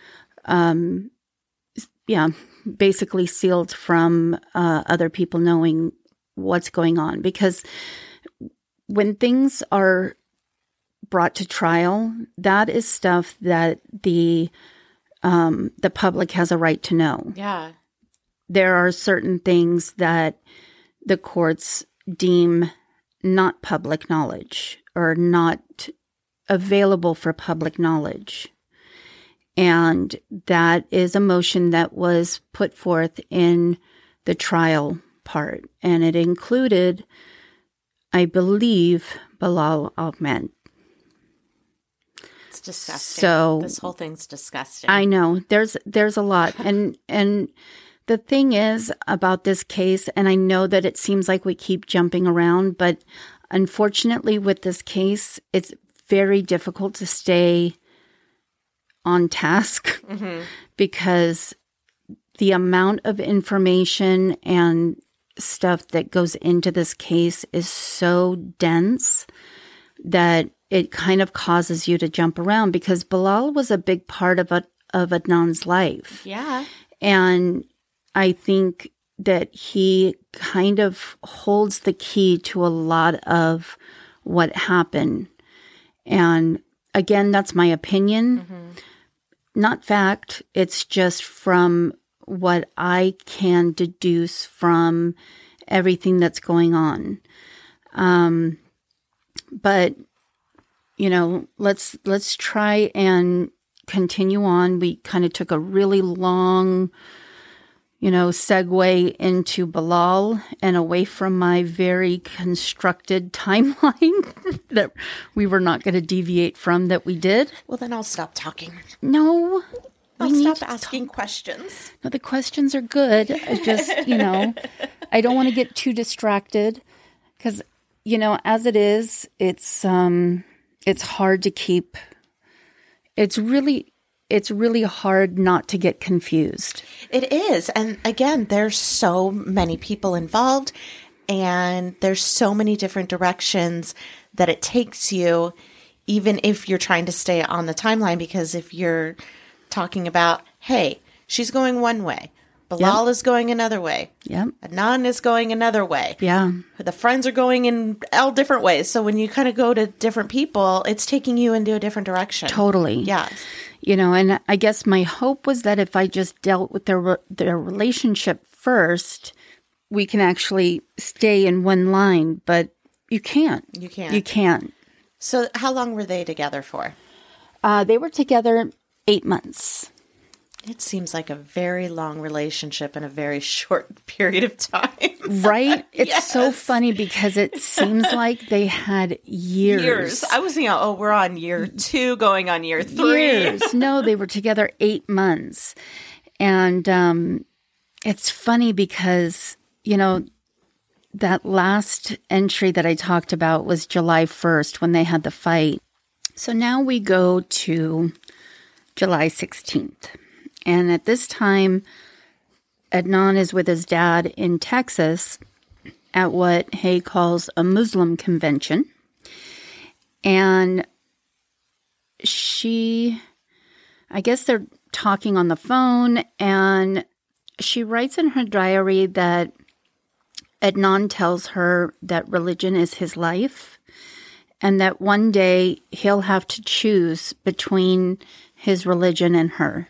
basically sealed from other people knowing what's going on. Because when things are brought to trial, that is stuff that the public has a right to know. Yeah. There are certain things that the courts deem not public knowledge or not available for public knowledge. And that is a motion that was put forth in the trial part. And it included, I believe, Bilal Ahmed. It's disgusting. So this whole thing's disgusting. I know. There's a lot. And the thing is about this case, and I know that it seems like we keep jumping around, but unfortunately with this case, it's very difficult to stay on task because the amount of information and stuff that goes into this case is so dense that it kind of causes you to jump around, because Bilal was a big part of Adnan's life. Yeah. And I think that he kind of holds the key to a lot of what happened. And again, that's my opinion, not fact. It's just from what I can deduce from everything that's going on. But let's try and continue on. We kind of took a really long, segue into Bilal and away from my very constructed timeline that we were not going to deviate from, that we did. Well, then I'll stop talking. No. I'll stop asking questions. No, the questions are good. I just, I don't want to get too distracted because, as it is, it's hard to keep. It's really hard not to get confused. It is. And again, there's so many people involved and there's so many different directions that it takes you even if you're trying to stay on the timeline, because if you're talking about, hey, she's going one way, Bilal is going another way, Adnan is going another way, the friends are going in all different ways. So when you kind of go to different people, it's taking you into a different direction. Totally. Yeah. You know, and I guess my hope was that if I just dealt with their relationship first, we can actually stay in one line, but you can't. You can't. You can't. So how long were they together for? They were together 8 months. It seems like a very long relationship in a very short period of time. Right? It's so funny because it seems like they had years. I was thinking, we're on year 2 going on year 3. Years. No, they were together 8 months. And it's funny because, you know, that last entry that I talked about was July 1st when they had the fight. So now we go to July 16th. And at this time, Adnan is with his dad in Texas at what Hay calls a Muslim convention. And I guess they're talking on the phone, and she writes in her diary that Adnan tells her that religion is his life and that one day he'll have to choose between his religion and her.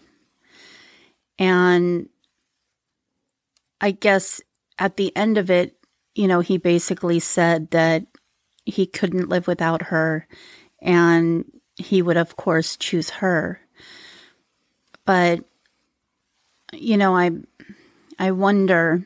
And I guess at the end of it, you know, he basically said that he couldn't live without her and he would, of course, choose her. But, you know, I wonder,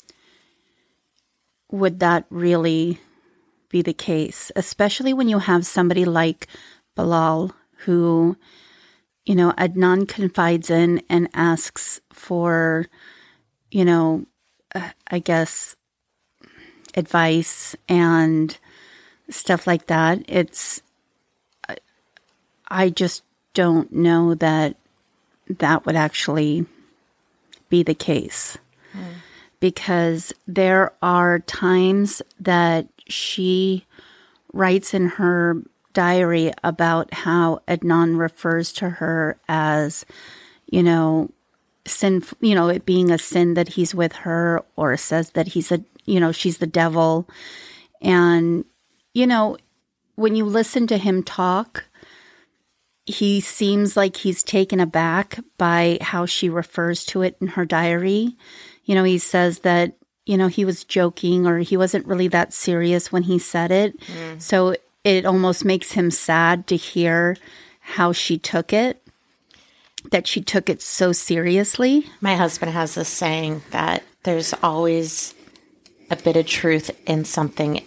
would that really be the case? Especially when you have somebody like Bilal who, you know, Adnan confides in and asks for, you know, I guess, advice and stuff like that. I just don't know that would actually be the case. Because there are times that she writes in her diary about how Adnan refers to her as, you know, sin, you know, it being a sin that he's with her, or says that she's the devil. And, you know, when you listen to him talk, he seems like he's taken aback by how she refers to it in her diary. You know, he says that, you know, he was joking or he wasn't really that serious when he said it. So it almost makes him sad to hear how she took it, that she took it so seriously. My husband has this saying that there's always a bit of truth in something.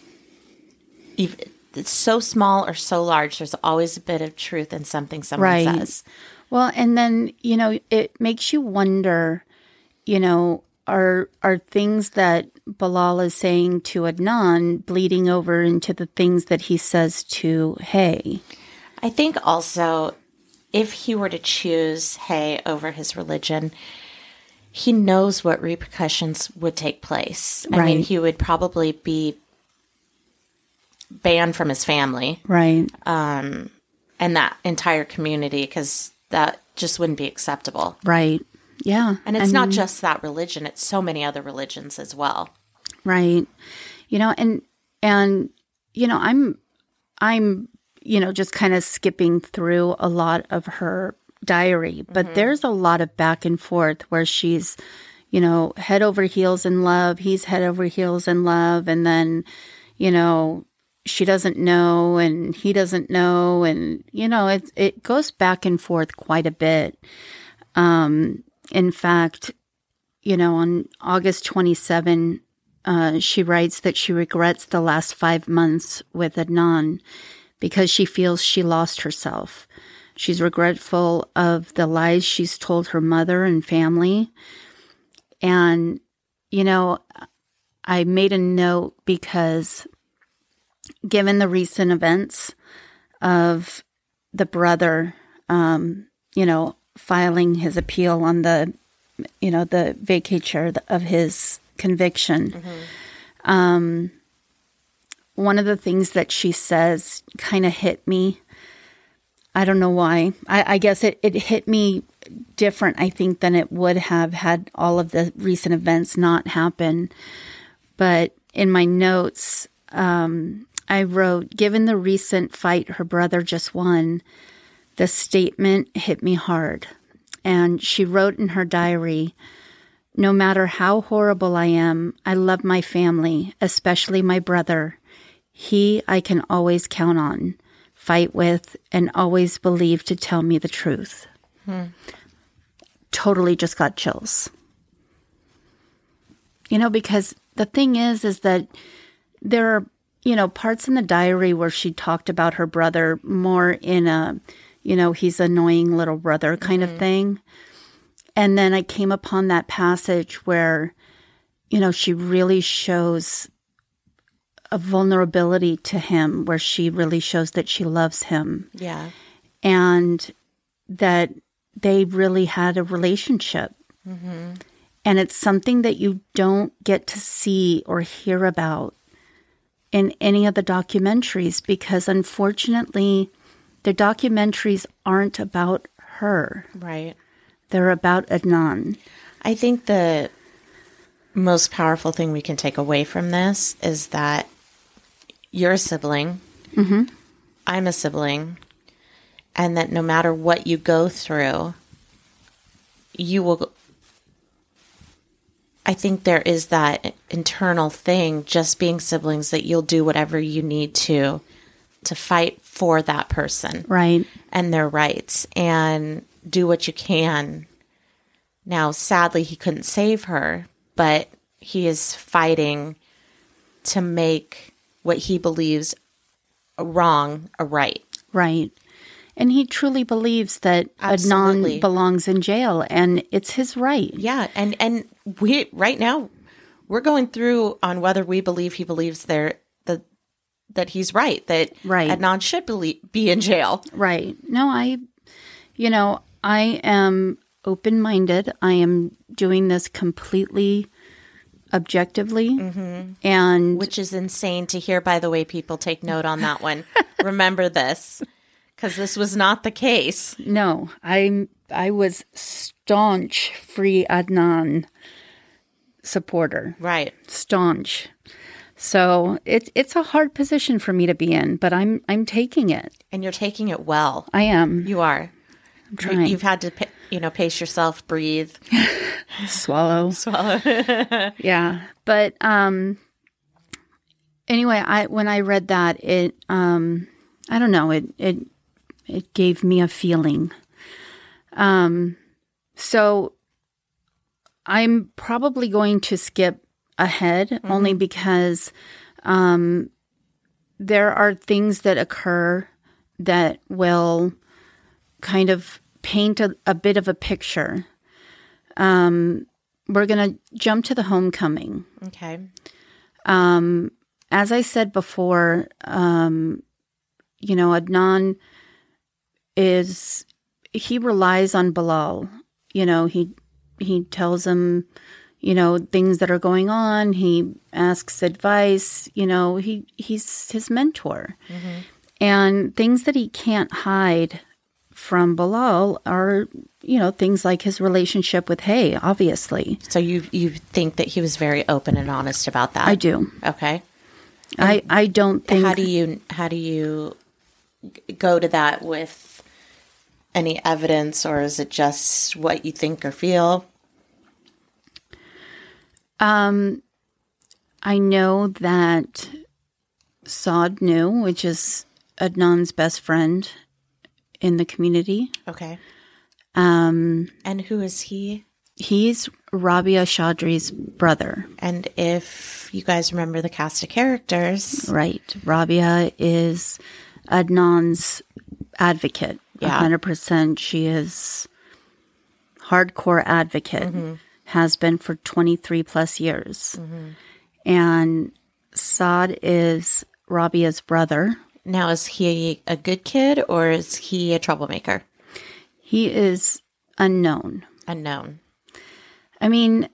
It's so small or so large, there's always a bit of truth in something someone says. Well, and then, you know, it makes you wonder, you know, are things that Bilal is saying to Adnan bleeding over into the things that he says to Hay? I think also, if he were to choose Hay over his religion, he knows what repercussions would take place. I mean, he would probably be banned from his family. Right. And that entire community, because that just wouldn't be acceptable. Right. Yeah. And it's not just that religion, it's so many other religions as well. Right. You know, and you know, I'm you know, just kind of skipping through a lot of her diary, but there's a lot of back and forth where she's, you know, head over heels in love, he's head over heels in love, and then, you know, she doesn't know and he doesn't know, and you know, it goes back and forth quite a bit. In fact, you know, on August 27, she writes that she regrets the last 5 months with Adnan because she feels she lost herself. She's regretful of the lies she's told her mother and family. And, you know, I made a note because given the recent events of the brother, you know, filing his appeal on the, you know, the vacatur of his conviction. One of the things that she says kind of hit me I don't know why. I guess it hit me different, I think, than it would have had all of the recent events not happen. But in my notes, I wrote, given the recent fight her brother just won, the statement hit me hard. And she wrote in her diary, no matter how horrible I am, I love my family, especially my brother. He I can always count on, fight with, and always believe to tell me the truth. Totally just got chills. Because the thing is that there are, parts in the diary where she talked about her brother more in a, he's annoying little brother kind of thing. And then I came upon that passage where, she really shows a vulnerability to him, where she really shows that she loves him. Yeah. And that they really had a relationship. Mm-hmm. And it's something that you don't get to see or hear about in any of the documentaries, because unfortunately, the documentaries aren't about her. Right. They're about Adnan. I think the most powerful thing we can take away from this is that you're a sibling. Mm-hmm. I'm a sibling. And that no matter what you go through, you will... I think there is that internal thing, just being siblings, that you'll do whatever you need to fight for that person. Right. And their rights, and do what you can. Now, sadly, he couldn't save her, but he is fighting to make what he believes wrong a right. Right. And he truly believes that Absolutely. Adnan belongs in jail, and it's his right. Yeah, and we right now we're going through on whether we believe he believes that he's right, that Right. Adnan should be in jail. Right. No, I am open-minded. I am doing this completely objectively. Mm-hmm. And Which is insane to hear, by the way. People, take note on that one. Remember this, because this was not the case. no, I was staunch Free Adnan supporter. Right. Staunch. So it's a hard position for me to be in, but I'm taking it. And you're taking it well. I am. You are. I'm trying. You've had to, pace yourself, breathe. Swallow. Yeah. But anyway, when I read that, it I don't know, it gave me a feeling. So I'm probably going to skip ahead, only because there are things that occur that will kind of paint a bit of a picture. We're going to jump to the homecoming. Okay. As I said before, Adnan he relies on Bilal. He tells him, things that are going on. He asks advice. He's his mentor. Mm-hmm. And things that he can't hide from Bilal are, things like his relationship with Hay, obviously. So you think that he was very open and honest about that? I do. Okay. I don't think... How do you go to that with any evidence, or is it just what you think or feel? I know that Saad knew, which is Adnan's best friend in the community. Okay. And who is he? He's Rabia Chaudhry's brother. And if you guys remember the cast of characters. Right. Rabia is Adnan's advocate. Yeah. 100%. She is hardcore advocate. Mm-hmm. Has been for 23 plus years. Mm-hmm. And Saad is Rabia's brother. Now, is he a good kid or is he a troublemaker? He is unknown. Unknown. I mean,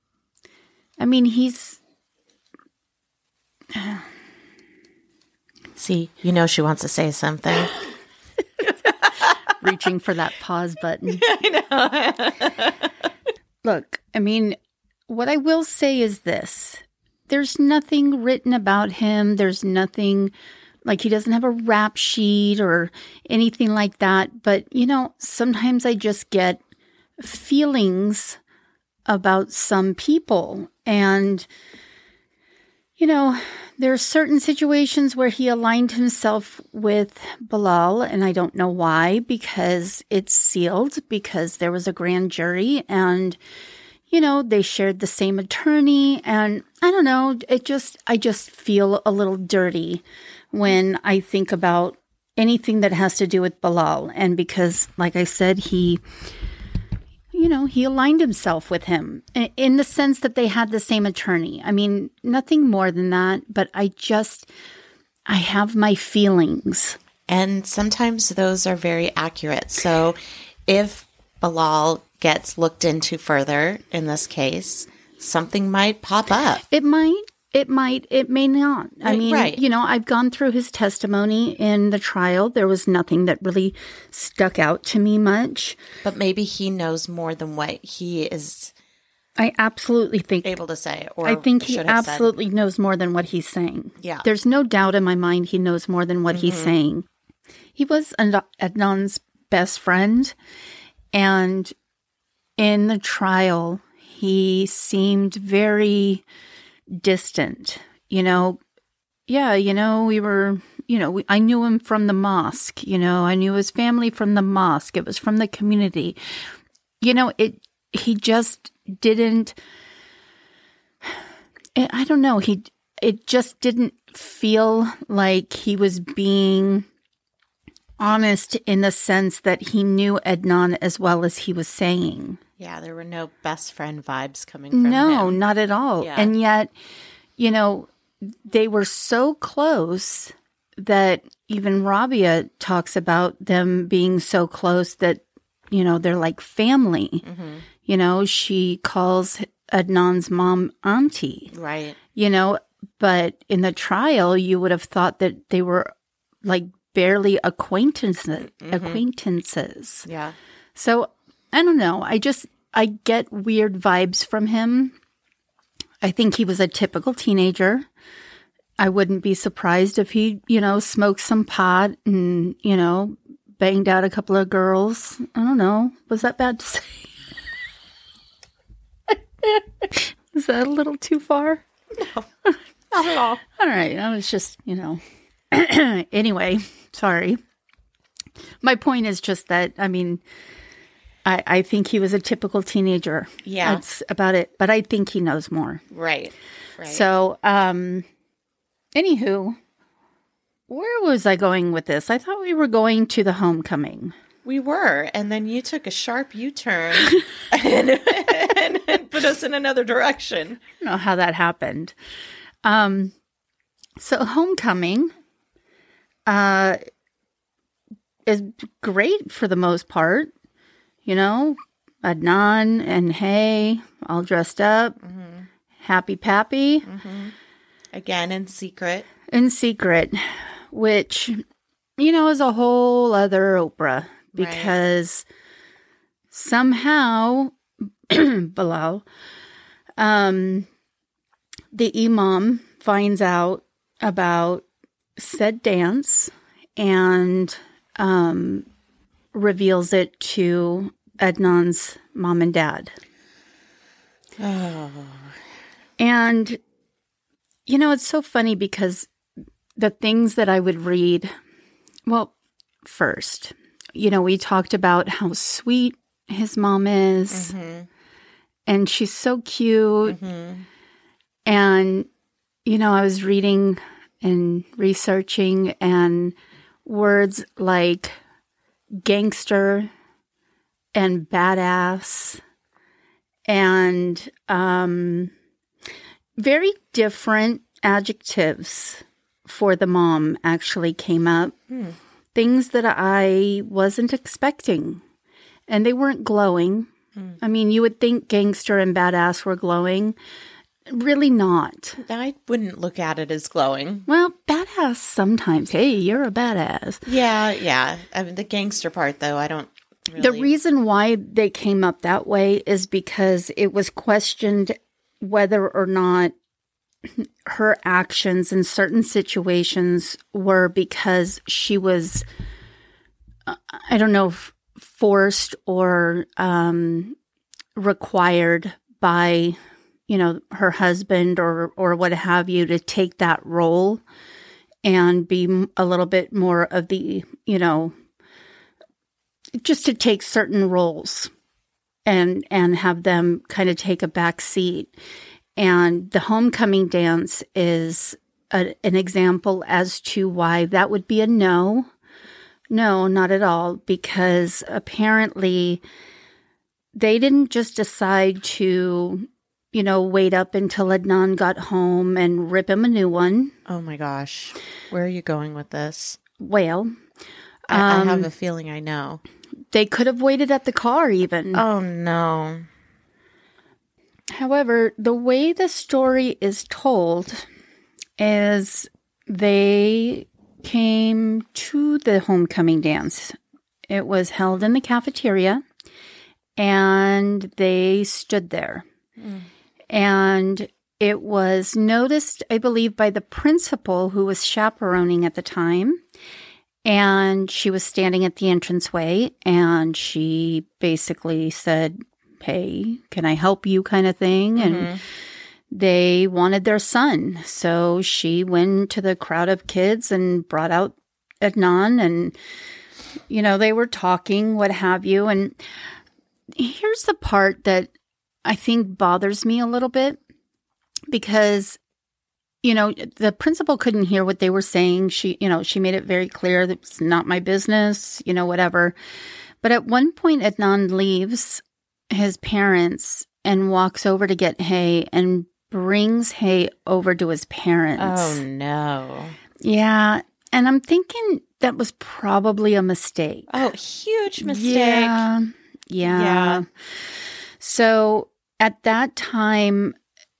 he's See, you know she wants to say something. Reaching for that pause button. I know. Look, I mean, what I will say is this. There's nothing written about him. There's nothing, like he doesn't have a rap sheet or anything like that. But, sometimes I just get feelings about some people. And, there are certain situations where he aligned himself with Bilal, and I don't know why, because it's sealed, because there was a grand jury, and, they shared the same attorney, and I don't know, I just feel a little dirty when I think about anything that has to do with Bilal, and because, like I said, he aligned himself with him in the sense that they had the same attorney. I mean, nothing more than that, but I have my feelings. And sometimes those are very accurate. So if Bilal gets looked into further in this case, something might pop up. It might. It may not. I mean, right. I've gone through his testimony in the trial. There was nothing that really stuck out to me much. But maybe he knows more than what he is I absolutely think able to say. Or I think he absolutely knows more than what he's saying. Yeah. There's no doubt in my mind he knows more than what he's saying. He was Adnan's best friend. And in the trial, he seemed very distant, we were, I knew him from the mosque, I knew his family from the mosque. It was from the community. He just didn't, I don't know. It just didn't feel like he was being honest in the sense that he knew Adnan as well as he was saying. Yeah, there were no best friend vibes coming from him. No, not at all. Yeah. And yet, they were so close that even Rabia talks about them being so close that, they're like family. Mm-hmm. She calls Adnan's mom auntie. Right. But in the trial, you would have thought that they were like barely acquaintances. Yeah. So I don't know. I get weird vibes from him. I think he was a typical teenager. I wouldn't be surprised if he, smoked some pot and, banged out a couple of girls. I don't know. Was that bad to say? Is that a little too far? No, not at all. All right. I was just, Anyway, sorry. My point is just that, I think he was a typical teenager. Yeah. That's about it. But I think he knows more. Right. So, anywho, where was I going with this? I thought we were going to the homecoming. We were. And then you took a sharp U-turn and put us in another direction. I don't know how that happened. So homecoming is great for the most part. Adnan and Hay all dressed up, happy pappy. Again, in secret. In secret, which, is a whole other Oprah because somehow Bilal, the imam finds out about said dance and reveals it to Adnan's mom and dad. Oh. And, it's so funny because the things that I would read, well, first, we talked about how sweet his mom is, and she's so cute. And, I was reading and researching, and words like gangster and badass and very different adjectives for the mom actually came up. Things that I wasn't expecting. And they weren't glowing. I mean, you would think gangster and badass were glowing. Really not. I wouldn't look at it as glowing. Well, badass badass sometimes. Hey, you're a badass. Yeah. I mean, the gangster part, though, I don't really... The reason why they came up that way is because it was questioned whether or not her actions in certain situations were because she was, I don't know, forced or required by, her husband or what have you to take that role and be a little bit more of the, just to take certain roles and have them kind of take a back seat. And the homecoming dance is an example as to why that would be a no. No, not at all, because apparently they didn't just decide to, wait up until Adnan got home and rip him a new one. Oh my gosh. Where are you going with this? Well, I have a feeling I know. They could have waited at the car even. Oh no. However, the way the story is told is they came to the homecoming dance. It was held in the cafeteria, and they stood there. And it was noticed, I believe, by the principal who was chaperoning at the time. And she was standing at the entranceway, and she basically said, "Hey, can I help you?" kind of thing. And they wanted their son. So she went to the crowd of kids and brought out Adnan, and, they were talking, what have you. And here's the part that I think bothers me a little bit, because, the principal couldn't hear what they were saying. She made it very clear that it's not my business, whatever. But at one point, Adnan leaves his parents and walks over to get Hay and brings Hay over to his parents. Oh, no. Yeah. And I'm thinking that was probably a mistake. Oh, huge mistake. Yeah. So at that time,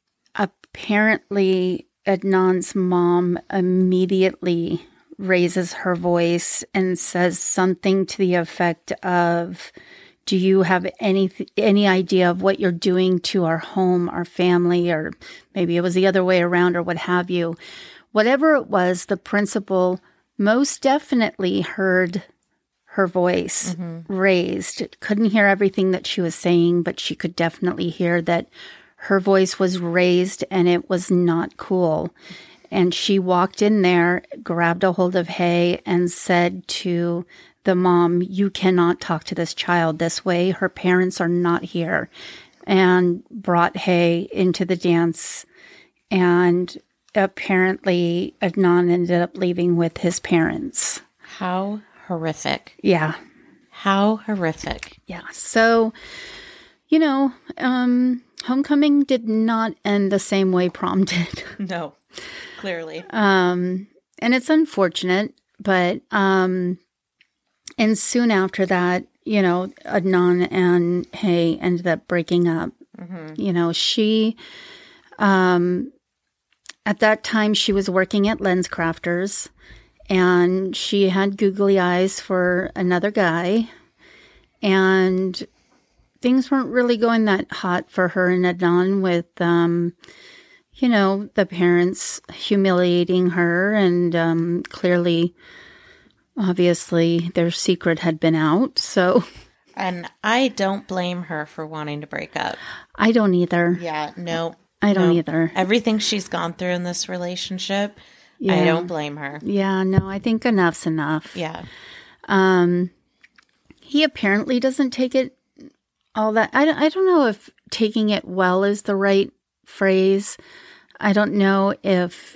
apparently Adnan's mom immediately raises her voice and says something to the effect of, "Do you have any idea of what you're doing to our home, our family?" Or maybe it was the other way around or what have you. Whatever it was, the principal most definitely heard her voice raised. Couldn't hear everything that she was saying, but she could definitely hear that her voice was raised and it was not cool. And she walked in there, grabbed a hold of Hay and said to the mom, "You cannot talk to this child this way. Her parents are not here." And brought Hay into the dance. And apparently Adnan ended up leaving with his parents. How horrific. Yeah. How horrific. Yeah. So, homecoming did not end the same way prom did. No, clearly. And it's unfortunate, but, and soon after that, Adnan and Hay ended up breaking up. She, at that time, she was working at LensCrafters, and she had googly eyes for another guy, and things weren't really going that hot for her and Adnan with, the parents humiliating her, and clearly, obviously, their secret had been out, so... And I don't blame her for wanting to break up. I don't either. Yeah, no. I don't either. Everything she's gone through in this relationship, I don't blame her. Yeah, no, I think enough's enough. Yeah. He apparently doesn't take it all that... I don't know if taking it well is the right phrase. I don't know if,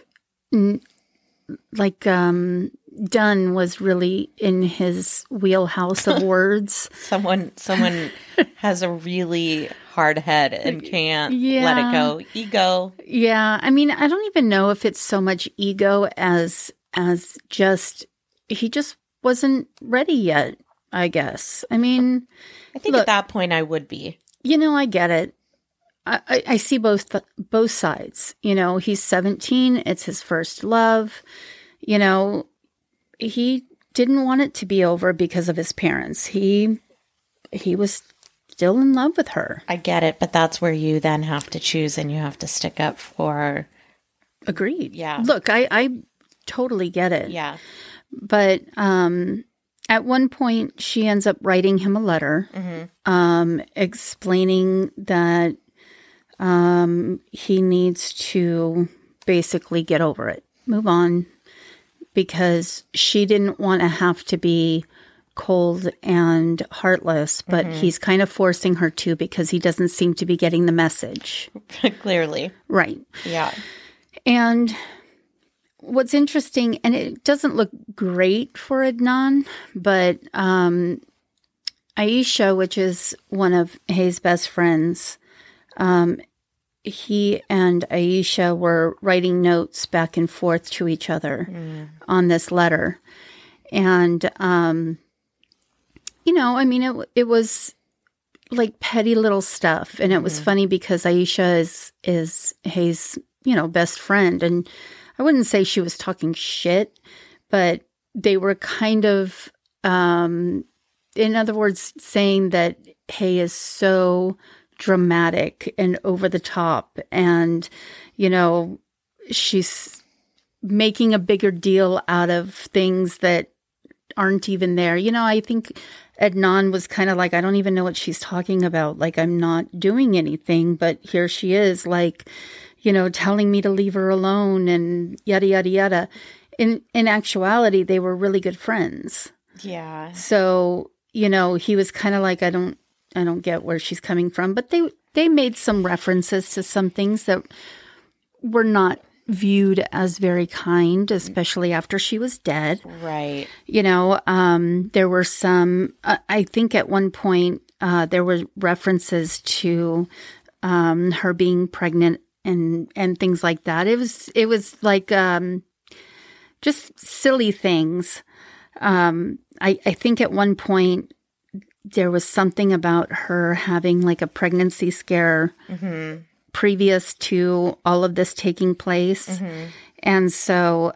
Dunn was really in his wheelhouse of words. Someone has a really hard head and can't let it go. Ego. Yeah. I mean, I don't even know if it's so much ego as just, he just wasn't ready yet, I guess. I mean, I think at that point I would be. I get it. I see both sides. He's 17. It's his first love. you know, he didn't want it to be over because of his parents. He was still in love with her. I get it, but that's where you then have to choose and you have to stick up for. Agreed. Yeah. Look, I totally get it. Yeah. But at one point, she ends up writing him a letter explaining that he needs to basically get over it, move on, because she didn't want to have to be cold and heartless, but he's kind of forcing her to because he doesn't seem to be getting the message. Clearly. Right. Yeah. And what's interesting, and it doesn't look great for Adnan, but Aisha, which is one of Hayes' best friends, he and Aisha were writing notes back and forth to each other on this letter. And, you know, I mean, it was like petty little stuff. And it was funny because Aisha is Hayes' best friend. And I wouldn't say she was talking shit, but they were kind of, in other words, saying that Hay is so dramatic and over the top. And, she's making a bigger deal out of things that aren't even there. I think Adnan was kind of like, I don't even know what she's talking about. Like, I'm not doing anything, but here she is, like, telling me to leave her alone and yada, yada, yada. In actuality, they were really good friends. Yeah. So, he was kind of like, I don't get where she's coming from, but they made some references to some things that were not viewed as very kind, especially after she was dead. Right. There were some, I think at one point, there were references to her being pregnant and things like that. It was like just silly things. I think at one point there was something about her having like a pregnancy scare previous to all of this taking place. And so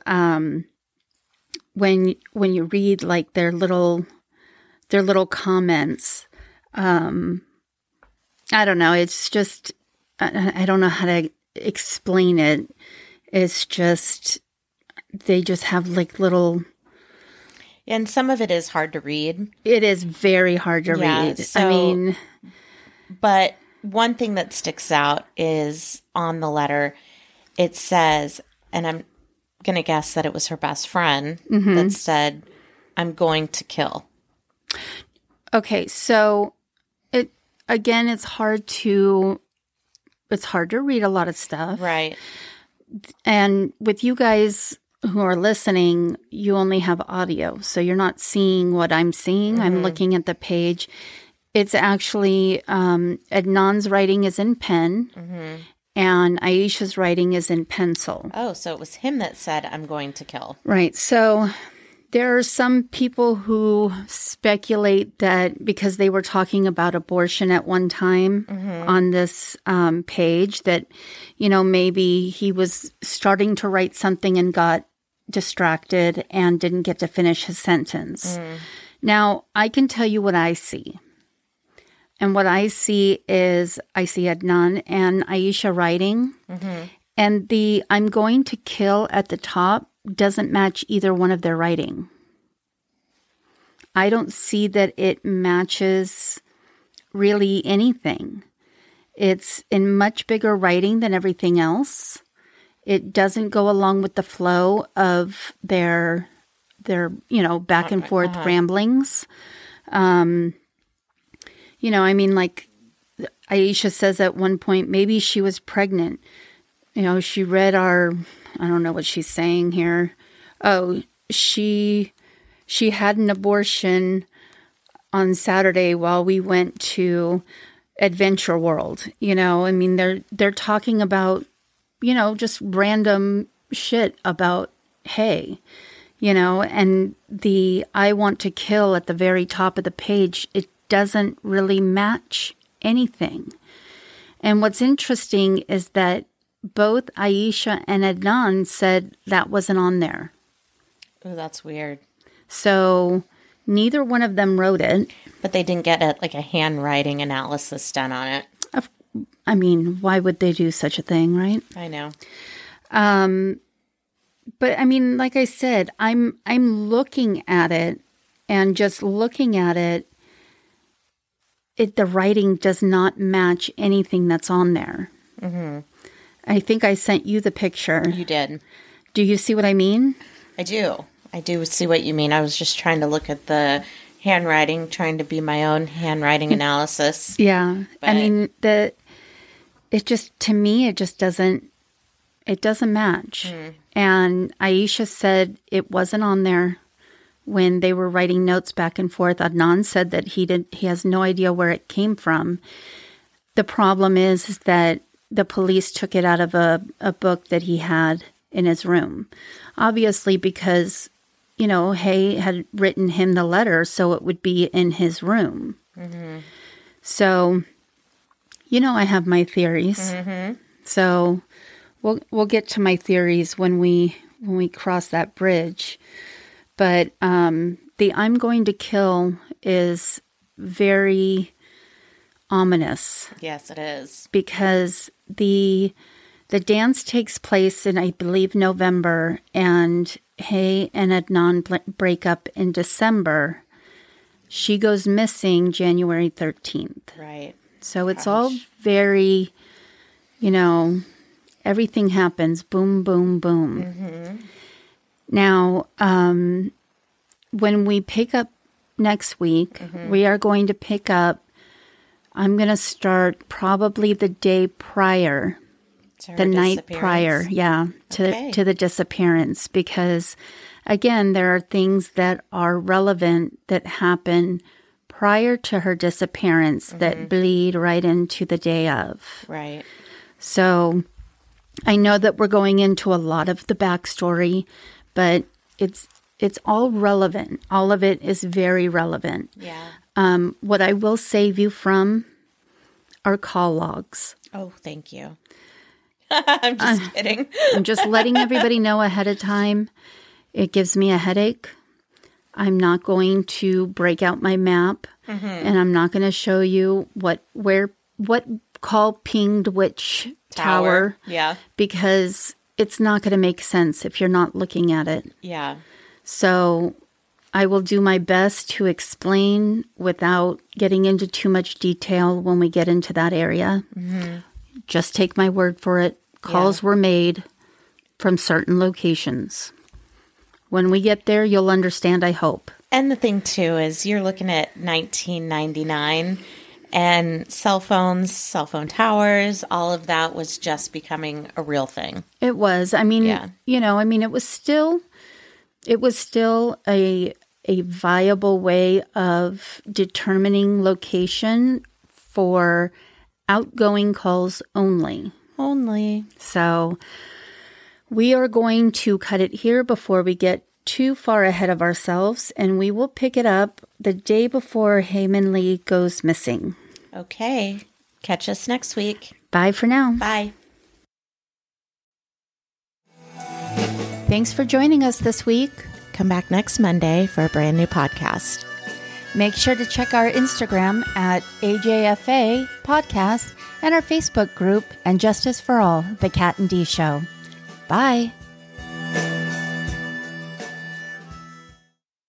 when you read like their little comments, I don't know, it's just, I don't know how to explain it. It's just, they just have like little... And some of it is hard to read. It is very hard to read. So, but one thing that sticks out is on the letter, it says, and I'm going to guess that it was her best friend that said, I'm going to kill. Okay. So it's hard to read a lot of stuff. Right. And with you guys who are listening, you only have audio. So you're not seeing what I'm seeing. I'm looking at the page. It's actually, Adnan's writing is in pen and Aisha's writing is in pencil. Oh, so it was him that said, I'm going to kill. Right. So there are some people who speculate that because they were talking about abortion at one time on this page that, maybe he was starting to write something and got distracted and didn't get to finish his sentence. Now, I can tell you what I see. And what I see is I see Adnan and Aisha writing. And the I'm going to kill at the top doesn't match either one of their writing. I don't see that it matches really anything. It's in much bigger writing than everything else. It doesn't go along with the flow of their back and forth ramblings. Like Aisha says at one point, maybe she was pregnant. She read I don't know what she's saying here. Oh, she had an abortion on Saturday while we went to Adventure World. They're talking about, just random shit about Hay, and the I want to kill at the very top of the page, it doesn't really match anything. And what's interesting is that both Aisha and Adnan said that wasn't on there. Oh, that's weird. So neither one of them wrote it. But they didn't get a handwriting analysis done on it. I mean, why would they do such a thing, right? I know. But I mean, like I said, I'm looking at it, and just looking at it, the writing does not match anything that's on there. Mm-hmm. I think I sent you the picture. You did. Do you see what I mean? I do. I do see what you mean. I was just trying to look at the handwriting, trying to be my own handwriting analysis. Yeah. But I mean, it just, to me, it just doesn't match. And Aisha said it wasn't on there when they were writing notes back and forth. Adnan said that he has no idea where it came from. The problem is that the police took it out of a book that he had in his room. Obviously because, Hay had written him the letter, so it would be in his room. Mm-hmm. So, I have my theories. Mm-hmm. So we'll get to my theories when we cross that bridge. But the I'm going to kill is very ominous. Yes, it is. Because the dance takes place in, I believe, November, and Hay and Adnan break up in December. She goes missing January 13th. Right. So it's all very, everything happens boom, boom, boom. Mm-hmm. Now, when we pick up next week, we are going to pick up, I'm going to start probably the day prior, the night prior, to the disappearance. Because, again, there are things that are relevant that happen prior to her disappearance that bleed right into the day of. Right. So I know that we're going into a lot of the backstory, but it's all relevant. All of it is very relevant. Yeah. What I will save you from are call logs. Oh, thank you. I'm just kidding. I'm just letting everybody know ahead of time. It gives me a headache. I'm not going to break out my map, and I'm not going to show you what call pinged which tower. Yeah. Because it's not going to make sense if you're not looking at it. Yeah. So I will do my best to explain without getting into too much detail when we get into that area. Mm-hmm. Just take my word for it. Calls were made from certain locations. When we get there, you'll understand, I hope. And the thing, too, is you're looking at 1999, and cell phone towers, all of that was just becoming a real thing. It was. I mean, it was still a viable way of determining location for outgoing calls only. So we are going to cut it here before we get too far ahead of ourselves, and we will pick it up the day before Hae Min Lee goes missing. Okay. Catch us next week. Bye for now. Bye. Thanks for joining us this week. Come back next Monday for a brand new podcast. Make sure to check our Instagram at AJFA Podcast and our Facebook group and Justice for All, The Cat and D Show. Bye.